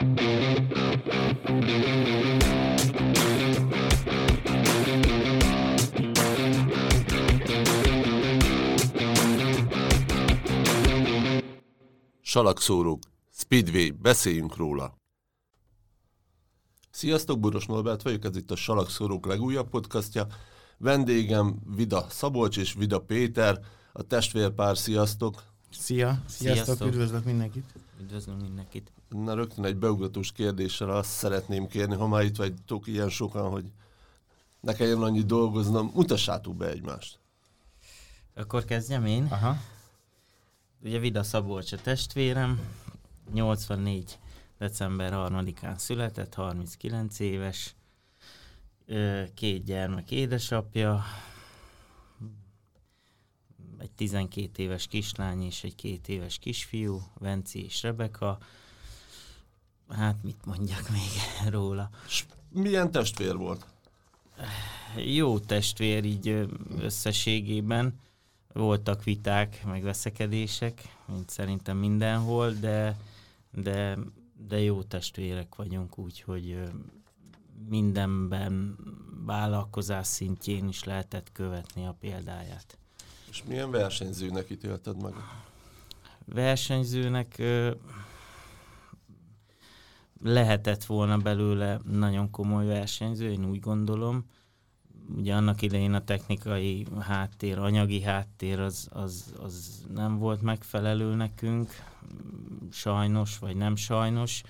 Salakszórók, Speedway, beszéljünk róla! Sziasztok, Boros Norbert vagyok, ez itt a Salakszórók legújabb podcastja. Vendégem Vida Szabolcs és Vida Péter, a testvérpár, sziasztok! Sziasztok, üdvözlök mindenkit! Üdvözlünk mindenkit! Na, rögtön egy beugratós kérdéssel azt szeretném kérni, ha már itt vagytok ilyen sokan, hogy ne kelljen annyi dolgoznom, mutassátok be egymást! Akkor kezdjem én? Aha. Ugye Vida Szabolcs a testvérem, 84. december 3-án született, 39 éves, 2 gyermek édesapja, egy 12 éves kislány és egy 2 éves kisfiú, Venci és Rebeka. Hát mit mondjak még róla? Milyen testvér volt? Jó testvér így összességében. Voltak viták, meg veszekedések, mint szerintem mindenhol, de jó testvérek vagyunk, úgyhogy mindenben vállalkozás szintjén is lehetett követni a példáját. És milyen versenyzőnek ítélted meg? Versenyzőnek lehetett volna belőle nagyon komoly versenyző, én úgy gondolom. Ugye annak idején a technikai háttér, anyagi háttér az nem volt megfelelő nekünk, sajnos vagy nem sajnos,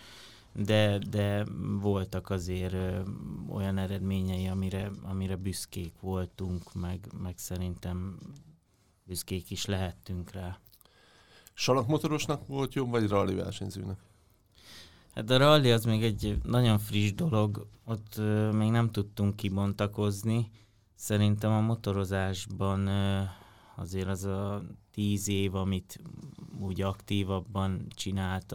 de voltak azért olyan eredményei, amire büszkék voltunk, meg szerintem büszkék is lehettünk rá. Salakmotorosnak volt jobb, vagy rally versenyzőnek? Hát a rally az még egy nagyon friss dolog, ott még nem tudtunk kibontakozni. Szerintem a motorozásban azért az a 10 év, amit úgy aktívabban csinált,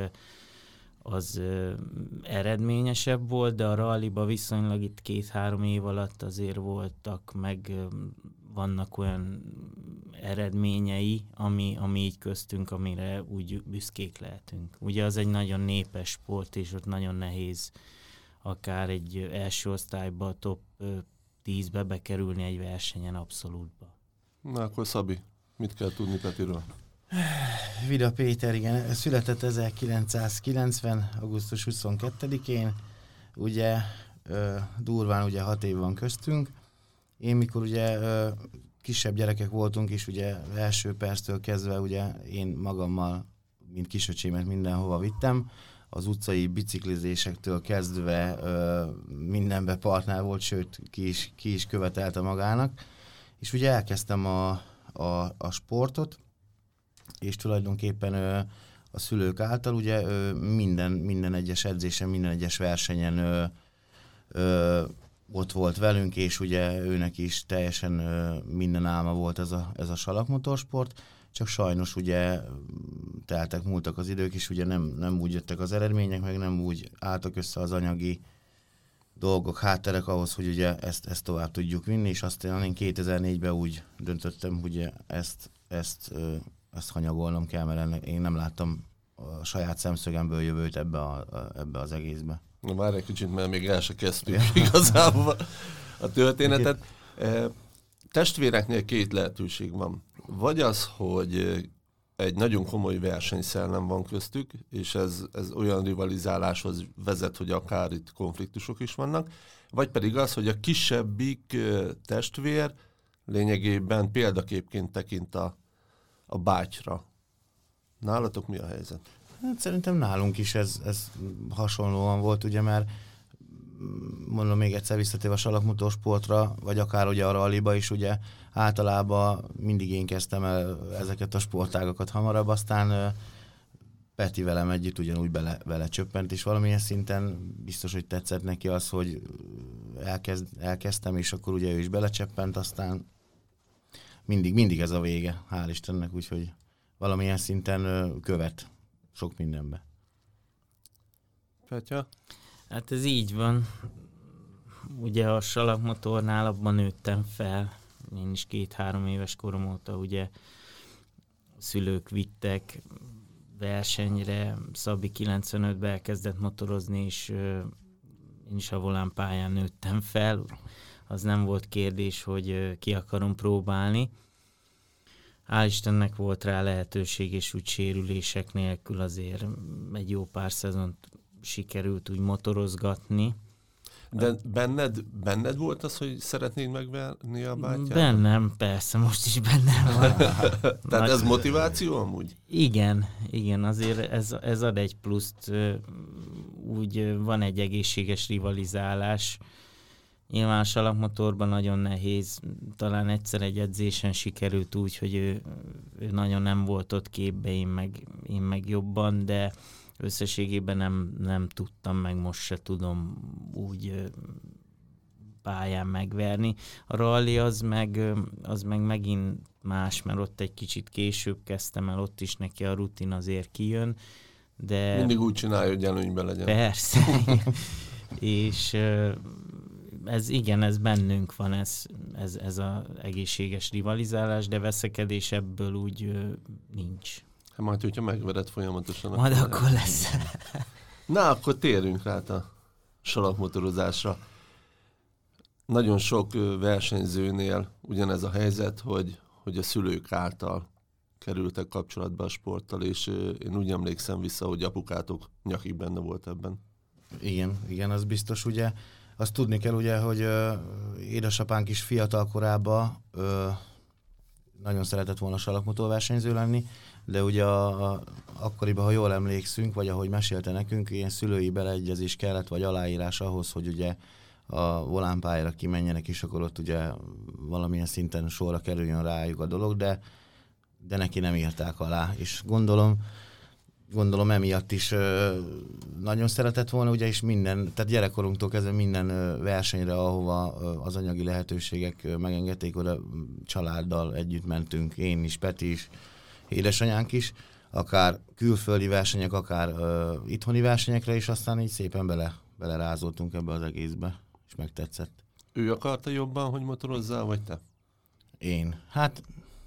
az eredményesebb volt, de a rallyba viszonylag itt 2-3 év alatt azért voltak, meg vannak olyan eredményei, ami így köztünk, amire úgy büszkék lehetünk. Ugye az egy nagyon népes sport, és ott nagyon nehéz akár egy első osztályba, a top 10-be bekerülni egy versenyen abszolútba. Na akkor Szabi, mit kell tudni Petiről? Vida Péter, igen, született 1990. augusztus 22-én, ugye durván ugye 6 év van köztünk. Én mikor ugye kisebb gyerekek voltunk, és ugye első perctől kezdve ugye én magammal, mint kisöcsémet mindenhova vittem, az utcai biciklizésektől kezdve mindenbe partner volt, sőt ki is követelte magának, és ugye elkezdtem a sportot, és tulajdonképpen a szülők által ugye minden egyes edzésen, minden egyes versenyen ott volt velünk, és ugye őnek is teljesen minden álma volt ez a salakmotorsport, csak sajnos ugye múltak az idők, és ugye nem úgy jöttek az eredmények, meg nem úgy álltak össze az anyagi dolgok, hátterek ahhoz, hogy ugye ezt tovább tudjuk vinni, és aztán én 2004-ben úgy döntöttem, hogy ezt hanyagolnom kell, mert én nem láttam a saját szemszögemből jövőt ebbe az egészbe. Na várj egy kicsit, mert még el se kezdtük igazából a történetet. Testvéreknél 2 lehetőség van. Vagy az, hogy egy nagyon komoly versenyszellem van köztük, és ez olyan rivalizáláshoz vezet, hogy akár itt konfliktusok is vannak, vagy pedig az, hogy a kisebbik testvér lényegében példaképként tekint a bátyra. Nálatok mi a helyzet? Hát szerintem nálunk is ez hasonlóan volt, ugye, mert mondom még egyszer visszatérve a salakmotorsportra, vagy akár ugye a rallyba is, ugye általában mindig én kezdtem el ezeket a sportágakat hamarabb, aztán Peti velem együtt ugyanúgy bele csöppent, és valamilyen szinten biztos, hogy tetszett neki az, hogy elkezdtem, és akkor ugye ő is belecseppent, aztán mindig ez a vége, hál' Istennek, úgyhogy valamilyen szinten követ sok mindenbe. Petya? Hát ez így van. Ugye a salakmotornál abban nőttem fel. Én is 2-3 éves korom óta ugye szülők vittek versenyre. Szabi 95-ben elkezdett motorozni, és én is a volánpályán nőttem fel. Az nem volt kérdés, hogy ki akarom próbálni. Hál' Istennek volt rá lehetőség, és úgy sérülések nélkül azért egy jó pár szezont sikerült úgy motorozgatni. De benned volt az, hogy szeretnéd megverni a bátyát? Bennem, persze, most is bennem van. Tehát ez motiváció amúgy? Igen, azért ez ad egy pluszt, úgy van egy egészséges rivalizálás. Nyilván a salakmotorban nagyon nehéz, talán egyszer egy edzésen sikerült úgy, hogy ő nagyon nem volt ott képbe, én meg jobban, de összességében nem tudtam, meg most se tudom úgy pályán megverni. A rally az meg megint más, mert ott egy kicsit később kezdtem el, ott is neki a rutin azért kijön, de... Mindig úgy csinálja, hogy előnyben legyen. Persze. És ez bennünk van, ez az egészséges rivalizálás, de veszekedés ebből úgy nincs. Hát majd, hogyha megvered folyamatosan. Majd akkor lesz. Na, akkor térjünk rá a salakmotorozásra. Nagyon sok versenyzőnél ugyanez a helyzet, hogy a szülők által kerültek kapcsolatba a sporttal, és én úgy emlékszem vissza, hogy apukátok nyakig benne volt ebben. Igen, az biztos, ugye. Azt tudni kell, ugye, hogy édesapánk is fiatal korában nagyon szeretett volna salakmotorversenyző lenni, de ugye akkoriban, ha jól emlékszünk, vagy ahogy mesélte nekünk, ilyen szülői beleegyezés kellett, vagy aláírás ahhoz, hogy ugye a volánpályára kimenjenek, és akkor ott ugye valamilyen szinten sorra kerüljön rájuk a dolog, de neki nem írták alá, és gondolom emiatt is nagyon szeretett volna, ugye is tehát gyerekkorunktól kezdve minden versenyre, ahova az anyagi lehetőségek megengedték, oda családdal együtt mentünk, én is, Peti is, édesanyánk is, akár külföldi versenyek, akár itthoni versenyekre, és aztán így szépen belerázoltunk ebbe az egészbe, és megtetszett. Ő akarta jobban, hogy motorozzál, vagy te? Én. Hát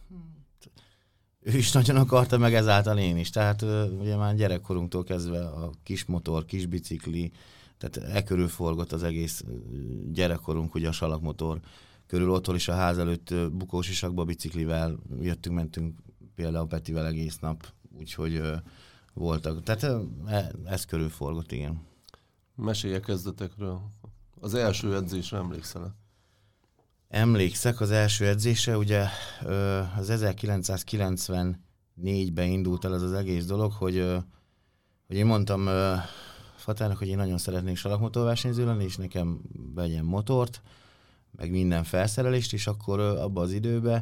ő is nagyon akarta, meg ezáltal én is. Tehát ugye már gyerekkorunktól kezdve a kis motor, kis bicikli, tehát körül forgott az egész gyerekkorunk, ugye a salakmotor körül, otthon is a ház előtt bukósisakba biciklivel mentünk például Petivel egész nap, úgyhogy voltak. Tehát ez körül forgott, igen. Mesélj a kezdetekről. Az első edzésre emlékszel-e? Emlékszek az első edzésre, ugye az 1994-ben indult el ez az egész dolog, hogy én mondtam Fatának, hogy én nagyon szeretnék salakmotorversenyző lenni, és nekem vegyen motort, meg minden felszerelést, és akkor abban az időben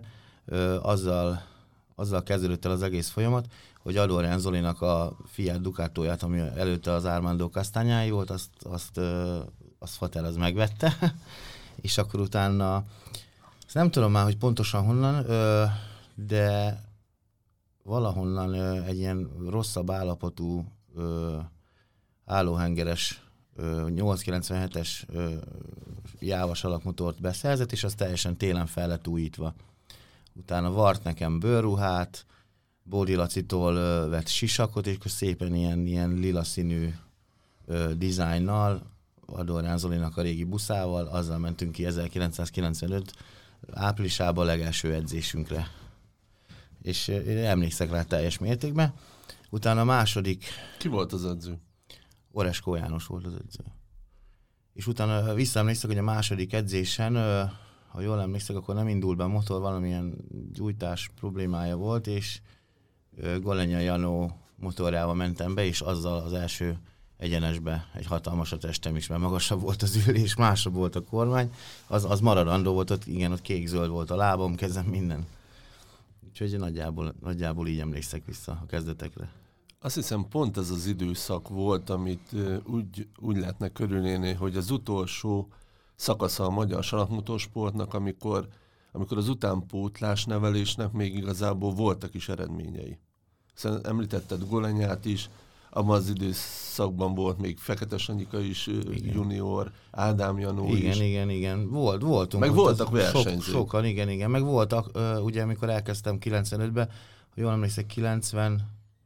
azzal kezdődött el az egész folyamat, hogy Adorján Zolinak a Fiat Ducatóját, ami előtte az Armando Castanyái volt, azt Fater az megvette, és akkor utána, azt nem tudom már, hogy pontosan honnan, de valahonnan egy ilyen rosszabb állapotú állóhengeres 897-es jávas alakmotort beszerzett, és az teljesen télen fel lett újítva. Utána vart nekem bőrruhát, Bódi Lacitól vett sisakot, és akkor szépen ilyen lila színű dizájnnal, Adorján Zolinak a régi buszával, azzal mentünk ki 1995 áprilisában a legelső edzésünkre. És én emlékszek rá teljes mértékben. Utána a második... Ki volt az edző? Oreskó János volt az edző. És utána visszaemlékszek, hogy a második edzésen, ha jól emlékszek, akkor nem indult be a motor, valamilyen gyújtás problémája volt, és Golenya Janó motorjával mentem be, és azzal az első egyenesbe egy hatalmas a testem is, mert magasabb volt az ülés, másabb volt a kormány, az maradandó volt, ott kék-zöld volt a lábam, kezem, minden. Úgyhogy nagyjából így emlékszek vissza a kezdetekre. Azt hiszem pont ez az időszak volt, amit úgy lehetne körülnéni, hogy az utolsó szakasza a magyar salakmotorsportnak, amikor az utánpótlás nevelésnek még igazából voltak is eredményei. Hiszen említetted Golenyát is, abban az időszakban volt még Fekete Sanyika is, igen. Junior, Ádám Janó is. Igen. Voltunk. Meg voltak versenyzők. Sokan, igen. Meg voltak, ugye amikor elkezdtem 95-ben, ha jól emlékszek, 97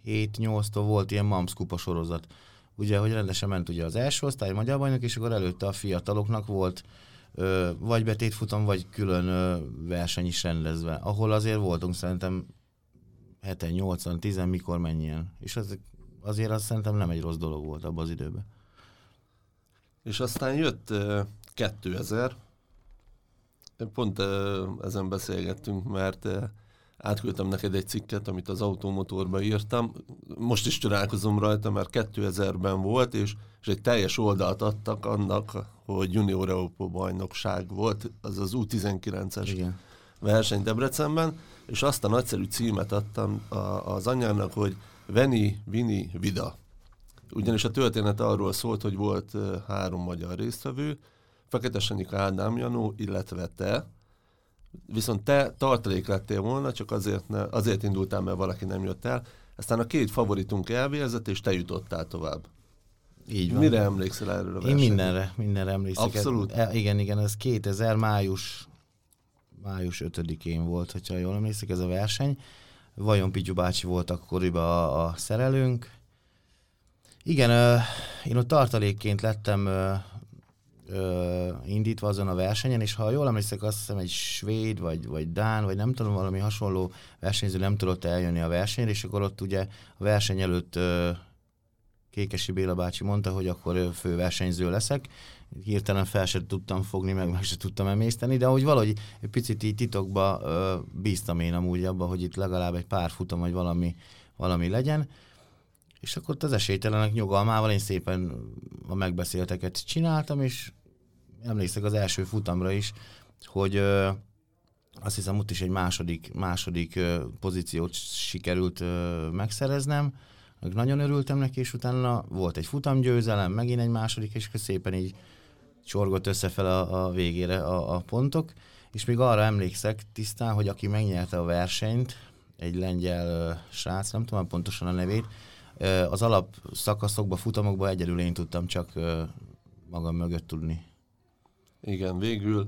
7-8-tól volt ilyen MAMS kupa sorozat. Ugye, hogy rendesen ment ugye az első osztály, magyar bajnok, és akkor előtte a fiataloknak volt vagy betétfutam, vagy külön verseny is rendezve, ahol azért voltunk szerintem 7-en, 8-an, 10 mikor mennyien. És azért azt szerintem nem egy rossz dolog volt abban az időben. És aztán jött 2000, pont ezen beszélgettünk, mert átküldtem neked egy cikket, amit az Automotorba írtam. Most is csodálkozom rajta, mert 2000-ben volt, és egy teljes oldalt adtak annak, hogy Junior Európa bajnokság volt, az az U19-es Igen. verseny Debrecenben, és azt a nagyszerű címet adtam az anyának, hogy Veni, Vini, Vida. Ugyanis a történet arról szólt, hogy volt 3 magyar résztvevő, Fekete Sanyika, Ádám Janó, illetve te. Viszont te tartalék lettél volna, csak azért indultál, mert valaki nem jött el. Aztán a 2 favoritunk elvérzett, és te jutottál tovább. Így van. Mire emlékszel erről a versenyről? Én mindenre emlékszem. Abszolút. Igen, ez 2000 május 5-én volt, hogyha jól emlékszik ez a verseny. Vajon Pityu bácsi volt akkoriban a szerelőnk. Igen, én ott tartalékként lettem indítva azon a versenyen, és ha jól emlékszek, azt hiszem egy svéd, vagy dán, vagy nem tudom, valami hasonló versenyző nem tudott eljönni a versenyre, és akkor ott ugye a verseny előtt Kékesi Béla bácsi mondta, hogy akkor főversenyző leszek. Hirtelen fel sem tudtam fogni, meg sem tudtam emészteni, de hogy valahogy egy picit így titokba bíztam én amúgy abba, hogy itt legalább egy pár futam, vagy valami legyen. És akkor az esélytelenek nyugalmával én szépen a megbeszélteket csináltam, és emlékszek az első futamra is, hogy azt hiszem ott is egy második pozíciót sikerült megszereznem. Nagyon örültem neki, és utána volt egy futamgyőzelem, megint egy második, és szépen így csorgott összefele a végére a pontok. És még arra emlékszek tisztán, hogy aki megnyerte a versenyt, egy lengyel srác, nem tudom pontosan a nevét, az alap szakaszokba, futamokba egyedül én tudtam csak magam mögött tudni. Igen, végül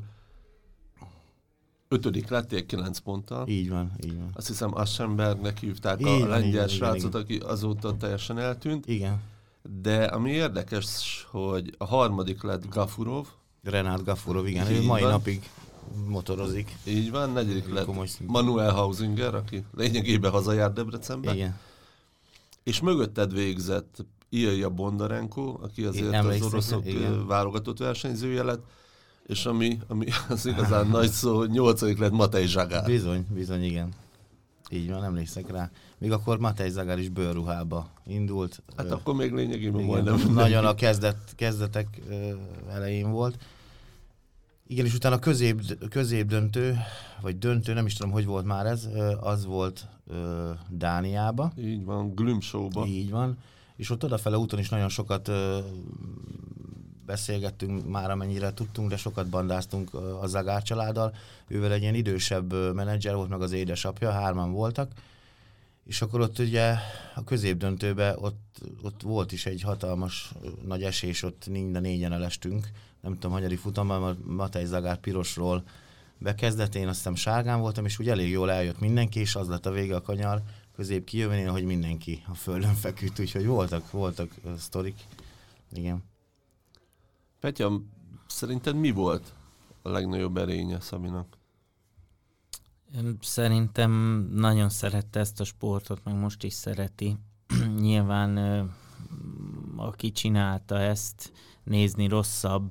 5. lettél 9 ponttal. Így van. Azt hiszem Aschenbergnek hívták így a lengyel igen, srácot, aki azóta teljesen eltűnt. Igen. De ami érdekes, hogy a 3. lett Gafurov. Renát Gafurov, igen. Ő mai napig motorozik. Így van, 4. lett Manuel Hausinger, aki lényegében hazajárt Debrecenbe. Igen. És mögötted végzett Ilja Bondarenko, aki azért az oroszok válogatott versenyzője lett, és ami az igazán nagy szó, 8. lett Matej Zsagár. Bizony, igen. Így van, emlékszek rá. Még akkor Matej Zsagár is bőrruhába indult. Hát akkor még lényegében majdnem. Nagyon a kezdetek elején volt. Igen, és utána középdöntő, vagy döntő, nem is tudom, hogy volt már ez, az volt Dániába. Így van, Glümsóba. Így van. És ott odafele úton is nagyon sokat beszélgettünk már, amennyire tudtunk, de sokat bandáztunk a Zagár családdal. Ővel egy ilyen idősebb menedzser volt, meg az édesapja, 3-an voltak. És akkor ott ugye a középdöntőben ott volt is egy hatalmas nagy esés, ott mind a 4-en elestünk. Nem tudom, hanyadik futamban, Matej Zagár pirosról bekezdett, én azt hiszem sárgán voltam, és úgy elég jól eljött mindenki, és az lett a vége a kanyar közép kijövőnél, hogy mindenki a földön feküdt, úgyhogy voltak sztorik. Igen. Petya, szerinted mi volt a legnagyobb erénye Szabinak? Szerintem nagyon szerette ezt a sportot, meg most is szereti. Nyilván aki csinálta ezt, nézni rosszabb,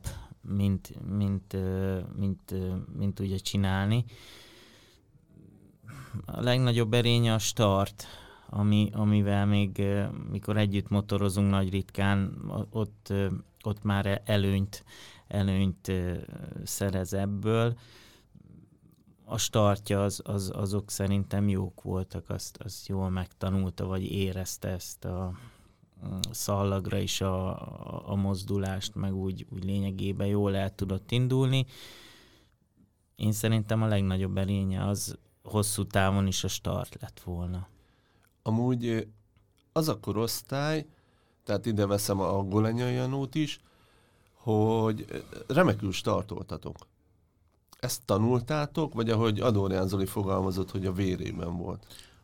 mint ugye csinálni. A legnagyobb erénye a start, amivel még mikor együtt motorozunk nagy ritkán, ott már előnyt szerez ebből. A startja azok szerintem jók voltak, azt jól megtanulta, vagy érezte ezt a szallagra is a mozdulást, meg úgy lényegében jól el tudott indulni. Én szerintem a legnagyobb erénye az hosszú távon is a start lett volna. Amúgy az a korosztály, tehát ide veszem a Golenyai Janót is, hogy remekül startoltatok. Ezt tanultátok, vagy ahogy Adorján Zoli fogalmazott, hogy a vérében volt?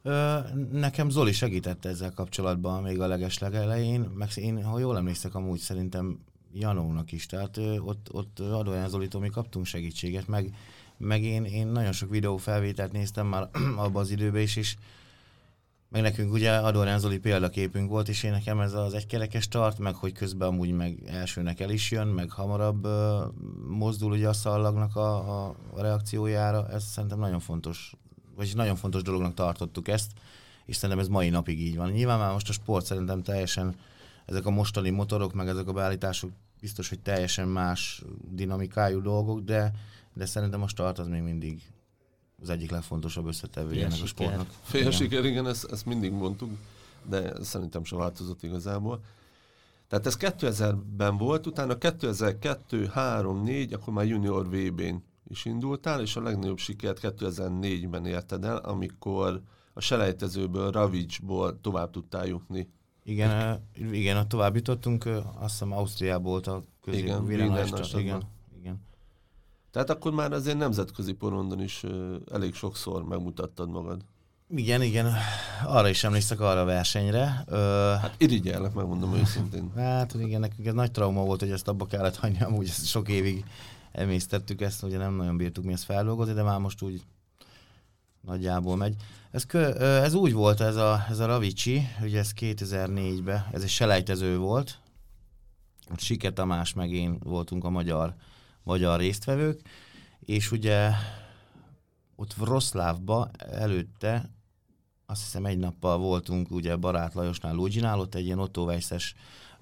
Nekem Zoli segített ezzel kapcsolatban még a legeslegelején, meg én, ha jól emlékszek, amúgy szerintem Janónak is, tehát ott Adorján Zolitól mi kaptunk segítséget, meg én nagyon sok videófelvételt néztem már abban az időben is, és meg nekünk ugye Adorján Zoli példaképünk volt, és én nekem ez az egykerekes start, meg hogy közben amúgy meg elsőnek el is jön, meg hamarabb mozdul ugye a szallagnak a reakciójára, ez szerintem nagyon fontos, vagyis nagyon fontos dolognak tartottuk ezt, és szerintem ez mai napig így van. Nyilván már most a sport szerintem teljesen, ezek a mostani motorok, meg ezek a beállítások biztos, hogy teljesen más dinamikájú dolgok, de szerintem a start az még mindig az egyik legfontosabb összetevője ennek a sportnak. Fél siker, igen, ezt mindig mondtuk, de szerintem se változott igazából. Tehát ez 2000-ben volt, utána 2002, 3, 4, akkor már junior VB-n is indultál, és a legnagyobb sikert 2004-ben érted el, amikor a selejtezőből, Ravicsból tovább tudtál jutni. Igen, a tovább jutottunk, azt hiszem Ausztriából volt a igen. Tehát akkor már azért nemzetközi porondon is elég sokszor megmutattad magad. Igen, arra is emlékszek, arra a versenyre. Hát irigyellek, megmondom őszintén. Hát igen, nekünk ez nagy trauma volt, hogy ezt abba kellett hagyni, amúgy ezt sok évig emésztettük ezt, ugye nem nagyon bírtuk mi ezt feldolgozni, de már most úgy nagyjából megy. Ez úgy volt, ez a Ravicsi, ugye ez 2004-ben, ez egy selejtező volt, ott Sike Tamás meg én voltunk a magyar résztvevők, és ugye ott Wroclawba előtte, azt hiszem egy nappal voltunk ugye Barát Lajosnál, Luiginál, ott egy ilyen Otto Weiss-es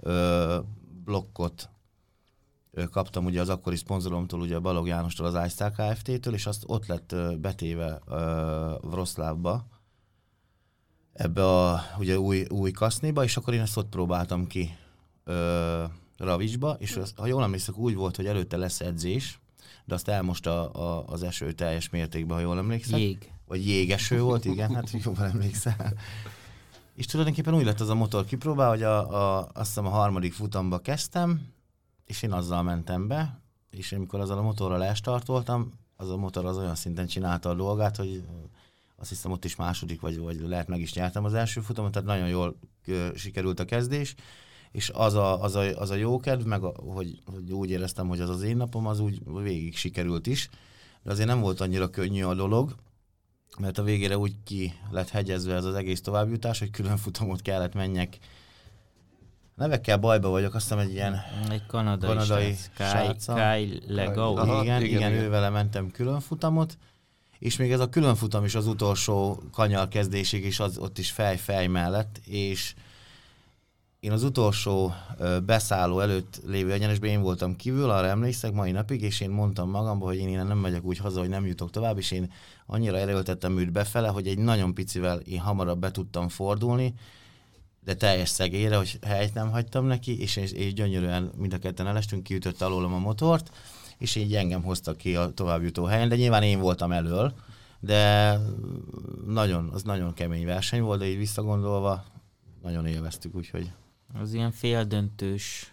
blokkot kaptam ugye az akkori szponzoromtól, ugye Balog Jánostól, az iStar Kft-től, és azt ott lett betéve Wroclawba, ebbe a ugye új kasznéba, és akkor én ezt ott próbáltam ki Ravicsba, és ha jól emlékszek, úgy volt, hogy előtte lesz edzés, de azt elmosta az eső teljes mértékben, ha jól emlékszek. Vagy jégeső volt, igen, hát jobban emlékszel. És tulajdonképpen úgy lett az a motor kipróbál, hogy azt hiszem a harmadik futamba kezdtem, és én azzal mentem be, és amikor azzal a motorral elstartoltam, az a motor az olyan szinten csinálta a dolgát, hogy azt hiszem ott is második, vagy lehet meg is nyertem az első futamot, tehát nagyon jól sikerült a kezdés, és az a jókedv, meg hogy úgy éreztem, hogy az az én napom, az úgy végig sikerült is, de azért nem volt annyira könnyű a dolog, mert a végére úgy ki lett hegyezve ez az egész továbbjutás, hogy külön futamot kellett menjek. Nevekkel bajba vagyok, azt hiszem egy ilyen egy kanadai Kai Legau. Igen, ővele mentem külön futamot, és még ez a külön futam is az utolsó kanyar kezdésig is ott is fej mellett, és én az utolsó beszálló előtt lévő egyenesben én voltam kívül, arra emlékszek mai napig, és én mondtam magamban, hogy én innen nem megyek úgy haza, hogy nem jutok tovább, és én annyira erőltettem őt befele, hogy egy nagyon picivel én hamarabb be tudtam fordulni, de teljes szegélyre, hogy helyt nem hagytam neki, és gyönyörűen mind a ketten elestünk, kiütött alólam a motort, és így engem hoztak ki a továbbjutó helyen, de nyilván én voltam elől, de az nagyon kemény verseny volt, de így visszagondolva nagyon élveztük, úgyhogy... Az ilyen féldöntős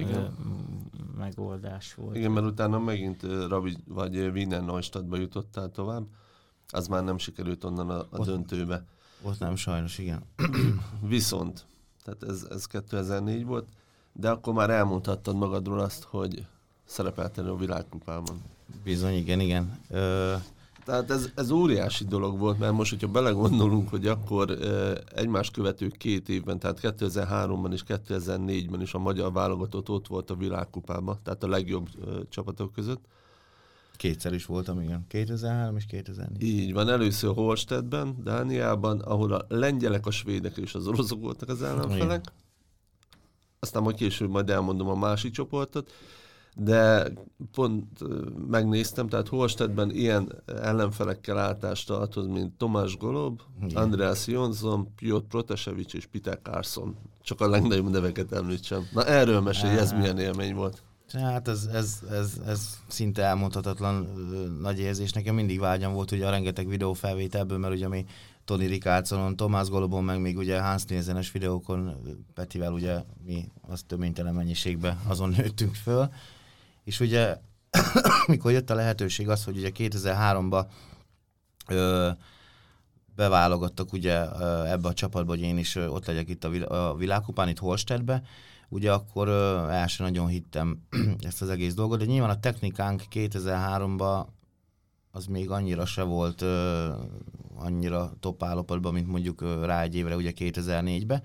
megoldás volt. Igen, mert utána megint vagy Wiener Neustadtba jutottál tovább, az már nem sikerült onnan a döntőbe. Ott nem, sajnos, igen. Viszont, tehát ez 2004 volt, de akkor már elmondhattad magadról azt, hogy szerepeltél a világkupában. Bizony, igen. Tehát ez óriási dolog volt, mert most, hogyha belegondolunk, hogy akkor egymást követő 2 évben, tehát 2003-ban és 2004-ben is a magyar válogatott ott volt a világkupában, tehát a legjobb csapatok között. Kétszer is voltam, igen. 2003 és 2004. Így van, először Holstedtben, Dániában, ahol a lengyelek, a svédek és az oroszok voltak az ellenfelek. Aztán majd később majd elmondom a másik csoportot. De pont megnéztem, tehát Holstedtben ilyen ellenfelekkel álltást tartoz, mint Tomás Golob, Andreas Jonsson, Piotr Protasevich és Peter Carlson. Csak a legnagyobb neveket említsem. Na erről mesélj, ez milyen élmény volt? Hát ez szinte elmondhatatlan nagy érzés. Nekem mindig vágyam volt ugye a rengeteg videófelvételből, mert ugye mi Tony Ricardsonon, Tomás Golobon, meg még ugye Hans Nielsenes videókon Petivel ugye mi az töménytelen mennyiségben azon nőttünk föl. És ugye, mikor jött a lehetőség az, hogy ugye 2003-ban beválogattak ugye ebbe a csapatba, hogy én is ott legyek itt a világkupán, itt Holstedbe, ugye akkor el sem nagyon hittem ezt az egész dolgot, de nyilván a technikánk 2003-ban az még annyira se volt annyira top állapotban, mint mondjuk rá egy évre, ugye 2004-ben.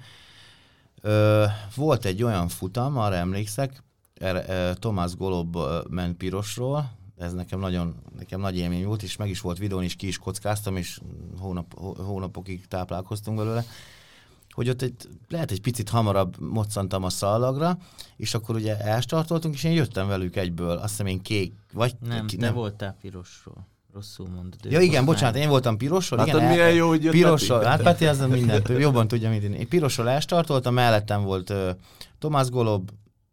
Volt egy olyan futam, arra emlékszek, Tomás Golob ment pirosról, ez nekem nagy élmény volt, és meg is volt videón, és ki is kockáztam, és hónapokig táplálkoztunk belőle, hogy ott lehet egy picit hamarabb moccantam a szallagra, és akkor ugye elstartoltunk, és én jöttem velük egyből, azt hiszem én kék, vagy... Nem voltál pirosról. Rosszul mondod. Ja igen, bocsánat, én voltam pirosról. Hát igen, milyen jó, hogy jött pirosról. Hát Peti az mindent jobban tudja, mint én. Én pirosról elstartoltam, mellettem volt Tomás Golob,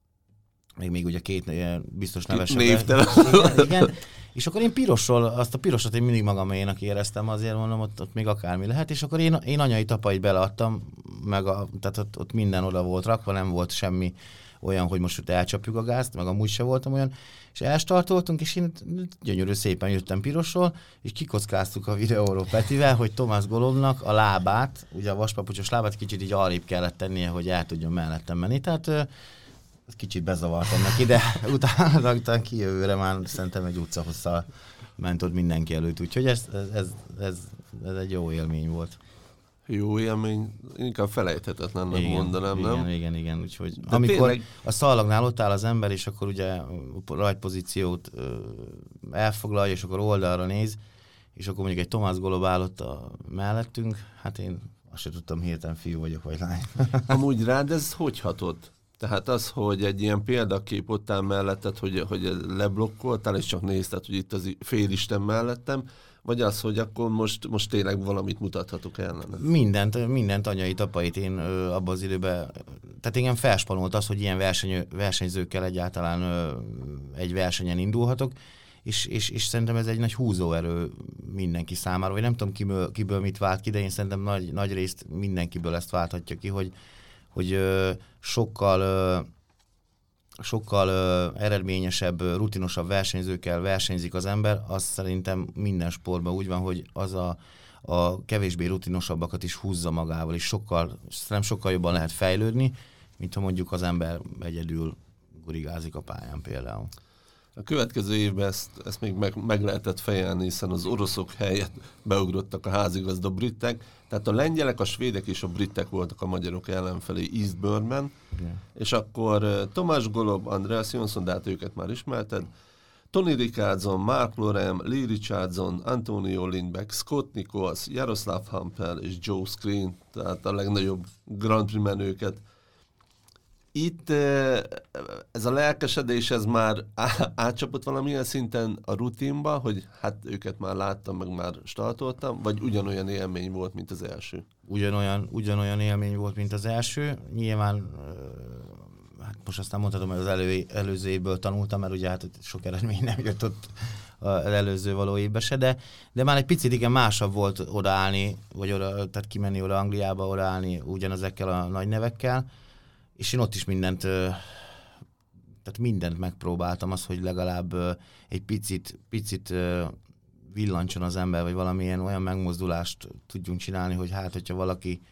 még ugye két biztos nevesebb. Névtelen. Igen. És akkor én pirosról, azt a pirosat én mindig magaménak éreztem, azért mondom, ott még akármi lehet, és akkor én anyai tapait beleadtam, tehát ott minden oda volt rakva, nem volt semmi olyan, hogy most ott elcsapjuk a gázt, meg amúgy se voltam olyan, és elstartoltunk, és én gyönyörű szépen jöttem pirosról, és kikockáztuk a videóról Petivel, hogy Tomás Golobnak a lábát, ugye a vaspapucsos lábát kicsit így arrébb kellett tennie, hogy el tudjon mellettem menni, tehát kicsit bezavartam neki, de utána kijövőre már szerintem egy utcahosszal ment ott mindenki előtt, úgyhogy ez egy jó élmény volt. Jó élmény, inkább felejthetetlennek mondanám, nem? Igen, úgyhogy amikor tényleg... a szallagnál ott áll az ember, és akkor ugye a rajtpozíciót elfoglalja, és akkor oldalra néz, és akkor mondjuk egy Tomás Golob állott mellettünk, hát én azt sem tudtam, hirtelen fiú vagyok, vagy lány. Amúgy rád ez hogy hatott? Tehát az, hogy egy ilyen példakép ott áll melletted, hogy leblokkoltál, és csak nézted, hogy itt az félisten mellettem, vagy az, hogy akkor most tényleg valamit mutathatok ellene? Mindent anyai tapait én abban az időben, tehát engem felspanolt az, hogy ilyen versenyzőkkel egyáltalán egy versenyen indulhatok, és szerintem ez egy nagy húzóerő mindenki számára, vagy nem tudom kiből mit vált ki, de én szerintem nagy részt mindenkiből ezt válthatja ki, hogy sokkal eredményesebb, rutinosabb versenyzőkkel versenyzik az ember, az szerintem minden sportban úgy van, hogy az a kevésbé rutinosabbakat is húzza magával, és sokkal jobban lehet fejlődni, mint ha mondjuk az ember egyedül gurigázik a pályán például. A következő évben ezt még meg lehetett fejelni, hiszen az oroszok helyett beugrottak a házigazda britek, tehát a lengyelek, a svédek és a britek voltak a magyarok ellenfelé Eastbourne-ben, és akkor Tomás Golob, Andreas Jonsson, de hát őket már ismerted, Tony Ricardson, Mark Lorem, Lee Richardson, Antonio Lindbeck, Scott Nichols, Jaroslav Hampel és Joe Screen, tehát a legnagyobb Grand Prix menőket. Itt ez a lelkesedés, ez már átcsapott valamilyen szinten a rutinba, hogy hát őket már láttam, meg már startoltam, vagy ugyanolyan élmény volt, mint az első? Ugyanolyan élmény volt, mint az első. Nyilván, hát most aztán mondhatom, hogy az előző évből tanultam, mert ugye hát sok eredmény nem jött ott az előző való évbe se, de már egy picit igen másabb volt odaállni, vagy tehát kimenni oda Angliába, odaállni ugyanezekkel a nagy nevekkel. És én ott is mindent megpróbáltam, az, hogy legalább egy picit villancson az ember, vagy valamilyen olyan megmozdulást tudjunk csinálni, hogy hát, hogyha valaki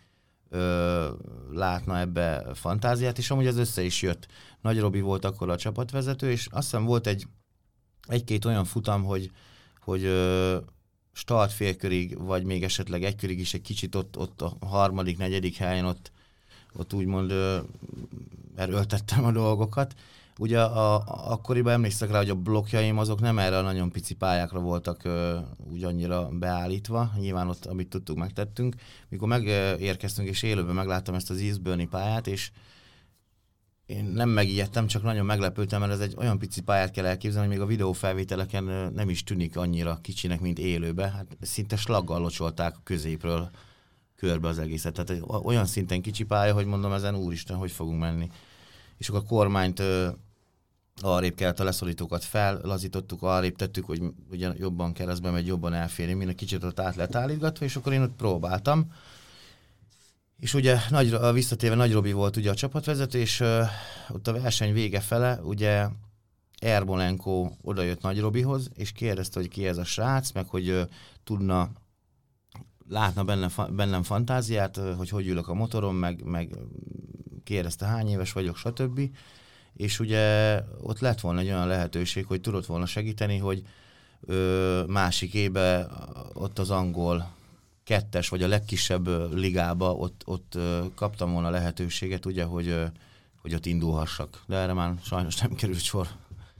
látna ebbe fantáziát, és amúgy az össze is jött. Nagy Robi volt akkor a csapatvezető, és azt hiszem volt egy-két olyan futam, hogy start félkörig, vagy még esetleg egy körig is egy kicsit ott a harmadik, negyedik helyen ott úgymond erőltettem a dolgokat. Ugye akkoriban emlékszek rá, hogy a blokkjaim azok nem erre a nagyon pici pályákra voltak úgy annyira beállítva. Nyilván ott, amit tudtuk, megtettünk. Mikor megérkeztünk és élőben megláttam ezt az Eastbourne-i pályát, és én nem megijedtem, csak nagyon meglepődtem, mert ez egy olyan pici pályát kell elképzelni, hogy még a videófelvételeken nem is tűnik annyira kicsinek, mint élőben. Hát szinte slaggal locsolták a középről körbe az egészet. Tehát olyan szinten kicsi pálya, hogy mondom, ezen úristen, hogy fogunk menni. És akkor a kormányt arrébb kellett a leszorítókat fellazítottuk, arrébb tettük, hogy ugye jobban keresztbe megy, jobban elférni, minden kicsit ott át lett állítgatva, és akkor én ott próbáltam. És ugye visszatérve Nagy Robi volt ugye a csapatvezető, és ott a verseny vége fele, ugye Ermolenko odajött Nagy Robihoz, és kérdezte, hogy ki ez a srác, meg hogy tudna látna bennem fantáziát, hogy ülök a motoron, meg kérdezte, hány éves vagyok, stb. És ugye ott lett volna egy olyan lehetőség, hogy tudott volna segíteni, hogy másik éve ott az angol 2-es, vagy a legkisebb ligába, ott kaptam volna lehetőséget, ugye, hogy ott indulhassak. De erre már sajnos nem került sor.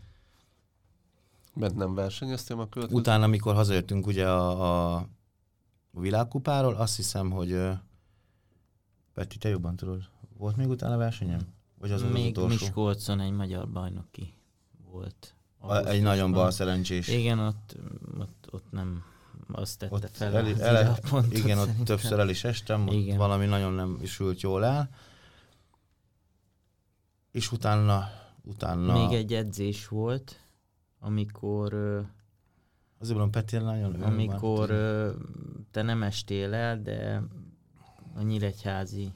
Mert nem versenyeztél a következő? Utána, amikor hazajöttünk ugye a világkupáról, azt hiszem, hogy Peti, te jobban tudod. Volt még utána versenyem? Vagy az még az utolsó? Miskolcon egy magyar bajnoki volt. Egy nagyon balszerencsés. Igen, ott nem azt tette ott fel a pontot. Igen, ott többször el is estem, ott valami nagyon nem sült jól el. És utána... Még egy edzés volt, amikor... Azért mondom, Peti nagyon... Amikor te nem estél el, de a nyíregyházi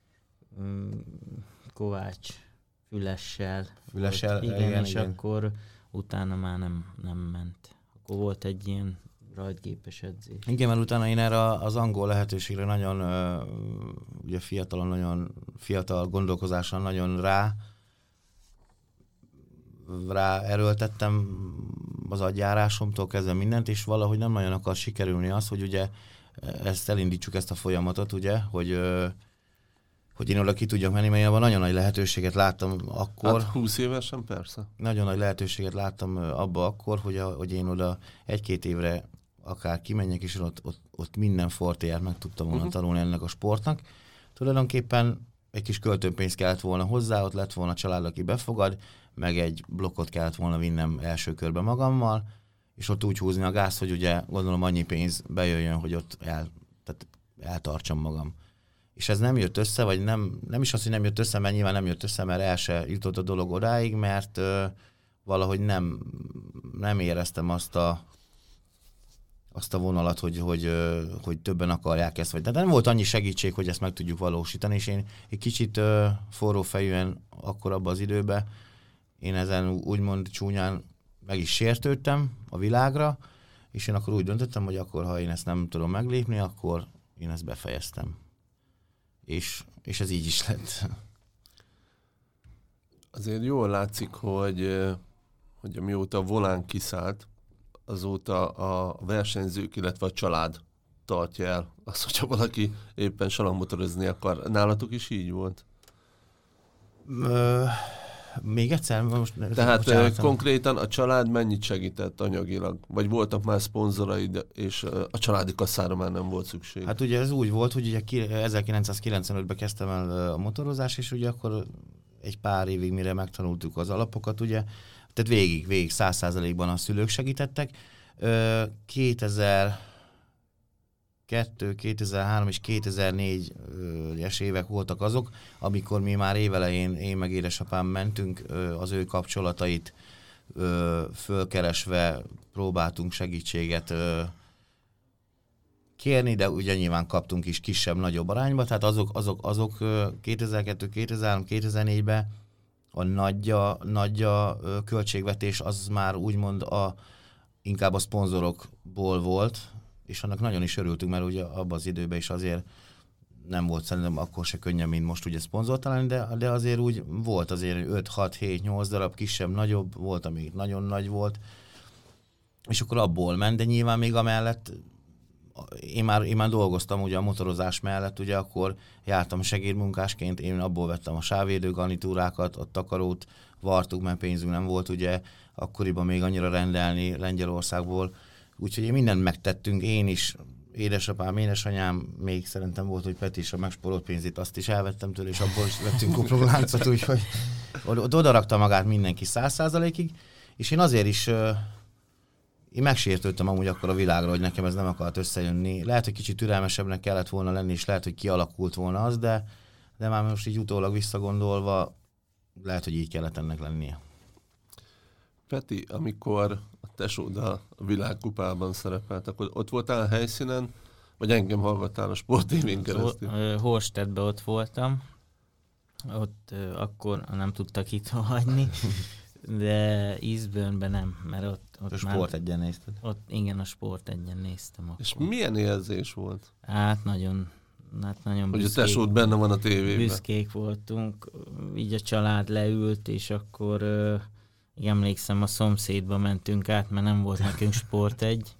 Kovács Fülessel, igen, és akkor utána már nem ment. Akkor volt egy ilyen rajtgépes edzés. Igen, mert utána én erre az angol lehetőségre nagyon ugye nagyon fiatal gondolkozással nagyon rá erőltettem az agyjárásomtól kezdve mindent, és valahogy nem nagyon akar sikerülni az, hogy ugye elindítsuk ezt a folyamatot, ugye, hogy én oda ki tudjak menni, mert én abban nagyon nagy lehetőséget láttam akkor. Hát 20 évesen persze. Nagyon nagy lehetőséget láttam abba akkor, hogy én oda 1-2 évre akár kimenjek, és ott minden fortéját meg tudtam volna tanulni ennek a sportnak. Tulajdonképpen egy kis költőpénz kellett volna hozzá, ott lett volna a család, aki befogad, meg egy blokkot kellett volna vinnem első körbe magammal, és ott úgy húzni a gázt, hogy ugye gondolom annyi pénz bejöjjön, hogy ott eltartsam magam. És ez nem jött össze, vagy nem is az, hogy nem jött össze, mert nyilván nem jött össze, mert el se jutott a dolog odáig, mert valahogy nem éreztem azt a vonalat, hogy többen akarják ezt. Tehát nem volt annyi segítség, hogy ezt meg tudjuk valósítani, és én egy kicsit forrófejűen akkor abban az időben én ezen úgymond csúnyán meg is sértődtem a világra, és én akkor úgy döntöttem, hogy akkor, ha én ezt nem tudom meglépni, akkor én ezt befejeztem. És ez így is lett. Azért jól látszik, hogy mióta a volán kiszállt, azóta a versenyzők, illetve a család tartja el azt, hogyha valaki éppen salakmotorozni akar. Nálatok is így volt? Még egyszer? Most tehát konkrétan a család mennyit segített anyagilag? Vagy voltak már szponzoraid, és a családi kasszára már nem volt szükség? Hát ugye ez úgy volt, hogy ugye 1995-ben kezdtem el a motorozás, és ugye akkor egy pár évig, mire megtanultuk az alapokat, ugye, tehát végig 100%-ban a szülők segítettek. 2002, 2003 és 2004-es évek voltak azok, amikor mi már évelején, én meg édesapám mentünk, az ő kapcsolatait fölkeresve próbáltunk segítséget kérni, de ugye nyilván kaptunk is kisebb-nagyobb arányba, tehát azok 2002, 2003, 2004-ben a nagyja költségvetés az már úgymond inkább a szponzorokból volt, és annak nagyon is örültünk, mert ugye abban az időben is azért nem volt szerintem akkor se könnyebb, mint most ugye szponzort találni, de azért úgy volt azért 5, 6, 7, 8 darab, kisebb, nagyobb, volt, ami nagyon nagy volt, és akkor abból ment, de nyilván még amellett én már dolgoztam ugye a motorozás mellett, ugye akkor jártam segédmunkásként, én abból vettem a sávvédő garnitúrákat, a takarót vartuk, mert pénzünk nem volt ugye akkoriban még annyira rendelni Lengyelországból, úgyhogy én mindent megtettünk, én is, édesapám, édesanyám, még szerintem volt, hogy Peti is a megsporolt pénzét, azt is elvettem tőle, és abból is vettünk kuplóláncot, úgyhogy oda rakta magát mindenki 100%-ig, és én azért is én megsértődtem amúgy akkor a világra, hogy nekem ez nem akart összejönni. Lehet, hogy kicsit türelmesebbnek kellett volna lenni, és lehet, hogy kialakult volna az, de már most így utólag visszagondolva lehet, hogy így kellett ennek lennie. Peti, amikor a tesód a világkupában szerepelt, akkor ott voltál a helyszínen, vagy engem hallgattál a Sport TV-n keresztül? Horstedtben ott voltam. Ott akkor nem tudtak itt hagyni. de Eastbourne-ben nem, mert ott A Sport egyen nézted? Ott, igen, a Sport egyen néztem akkor. És milyen érzés volt? Hát nagyon hogy büszkék. a tesód benne van a tévében. Büszkék voltunk, így a család leült, és akkor emlékszem, a szomszédba mentünk át, mert nem volt nekünk Sport egy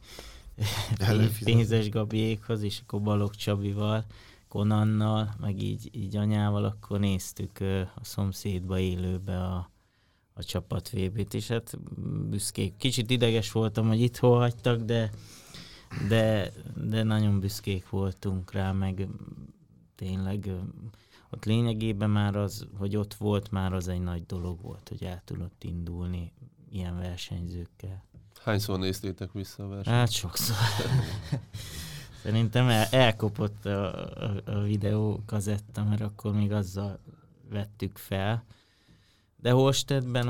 Pénzes Gabiékhoz, és akkor Balogh Csabival, Konannal, meg így anyával, akkor néztük a szomszédba élőbe a csapat VB-t, és hát büszkék. Kicsit ideges voltam, hogy itthon hagytak, de nagyon büszkék voltunk rá, meg tényleg ott lényegében már az, hogy ott volt, már az egy nagy dolog volt, hogy el tudott indulni ilyen versenyzőkkel. Hányszor néztétek vissza a versenyt? Hát sokszor. Szerintem elkopott a videókazetta, mert akkor még azzal vettük fel. De Holstedtben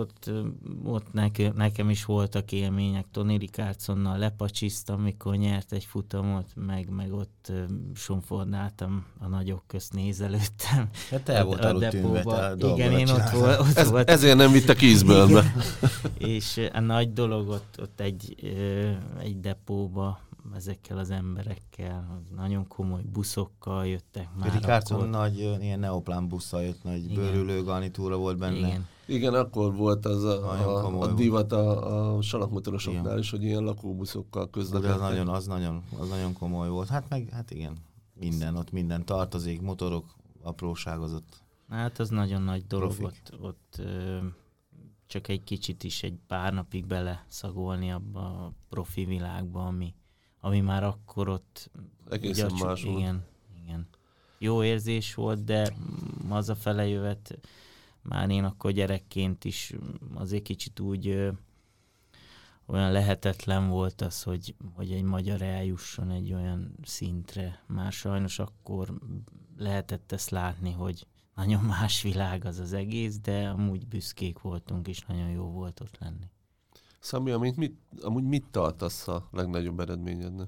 ott nekem is voltak élmények. Tony Richardsonnal lepacsiztam, mikor nyert egy futamot, meg ott sonfordáltam a nagyok közt, nézelődtem. Hát el voltál ott tűnve, igen, én ott voltam. Ezért nem vittek Eastbourne-be. És a nagy dolog ott egy depóba, ezekkel az emberekkel, nagyon komoly buszokkal jöttek már. Richardson nagy ilyen neoplán busszal jött, nagy bőrülő garnitúra volt benne. Igen, akkor volt az a divat a salakmotorosoknál is, hogy ilyen lakóbuszokkal közlekedtek. De az nagyon komoly volt. Hát igen, minden tartozik, motorok, apróságozott. Hát az nagyon nagy dolog ott csak egy kicsit is, egy pár napig beleszagolni abba a profi világba, ami már akkor ott... Egészen más volt. Igen. Jó érzés volt, de hazafele jövet már én akkor gyerekként is azért kicsit úgy olyan lehetetlen volt az, hogy egy magyar eljusson egy olyan szintre. Már sajnos akkor lehetett ezt látni, hogy nagyon más világ az egész, de amúgy büszkék voltunk, és nagyon jó volt ott lenni. Szami, amúgy mit tartasz a legnagyobb eredményednek?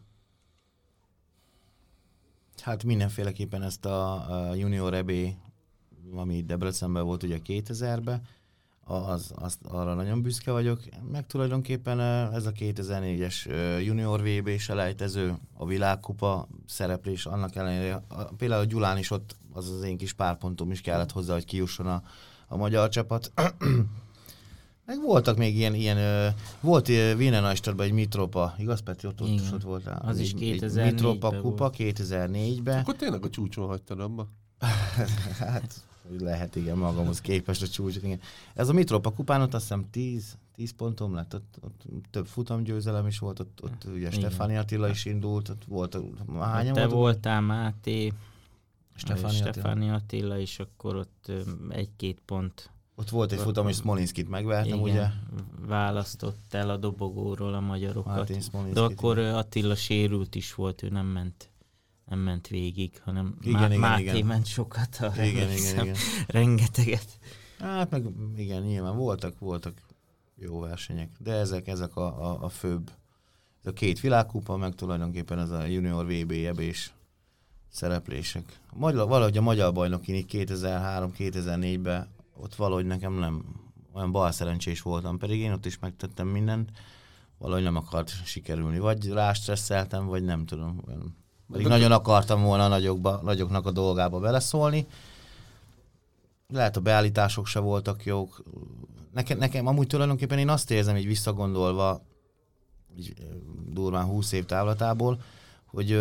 Hát mindenféleképpen ezt a Junior EB, ami Debrecenben volt ugye 2000-ben, arra nagyon büszke vagyok. Meg tulajdonképpen ez a 2004-es Junior VB selejtező, a világkupa szereplés, annak ellenére, például a Gyulán is ott az én kis pár pontom is kellett hozzá, hogy kijusson a magyar csapat. Meg voltak még ilyen volt Wiener Neustadtban egy Mitropa, igaz Peti? Ott voltál. Az is 2004-ben Mitropa kupa 2004-ben. Akkor tényleg a csúcson hagytad abba? Hát lehet, igen, magamhoz képest a csúcsot, igen. Ez a Mitropa kupán ott azt hiszem 10 pontom lett, ott több futamgyőzelem is volt, ott ugye Stefáni Attila is indult, ott volt hányan te voltál, Máté, Stefáni Attila, és akkor ott 1-2 pont. Ott volt egy futam, és Smolinskit megvertem, ugye? Választott el a dobogóról a magyarokat. De akkor Attila sérült is volt, ő nem ment végig, hanem Máté ment sokat. Igen. Rengeteget. Hát meg igen, nyilván voltak jó versenyek, de ezek a főbb. Ez a 2 világkupa, meg tulajdonképpen ez a Junior VB EB-s szereplések. Valahogy a magyar bajnokin 2003-2004-ben ott valahogy nekem nem olyan balszerencsés voltam, pedig én ott is megtettem mindent, valahogy nem akart sikerülni. Vagy rástresszeltem, vagy nem tudom. Pedig nagyon akartam volna a nagyoknak a dolgába beleszólni. Lehet a beállítások se voltak jók. Nekem amúgy tulajdonképpen én azt érzem, így visszagondolva, így durván 20 év távlatából, hogy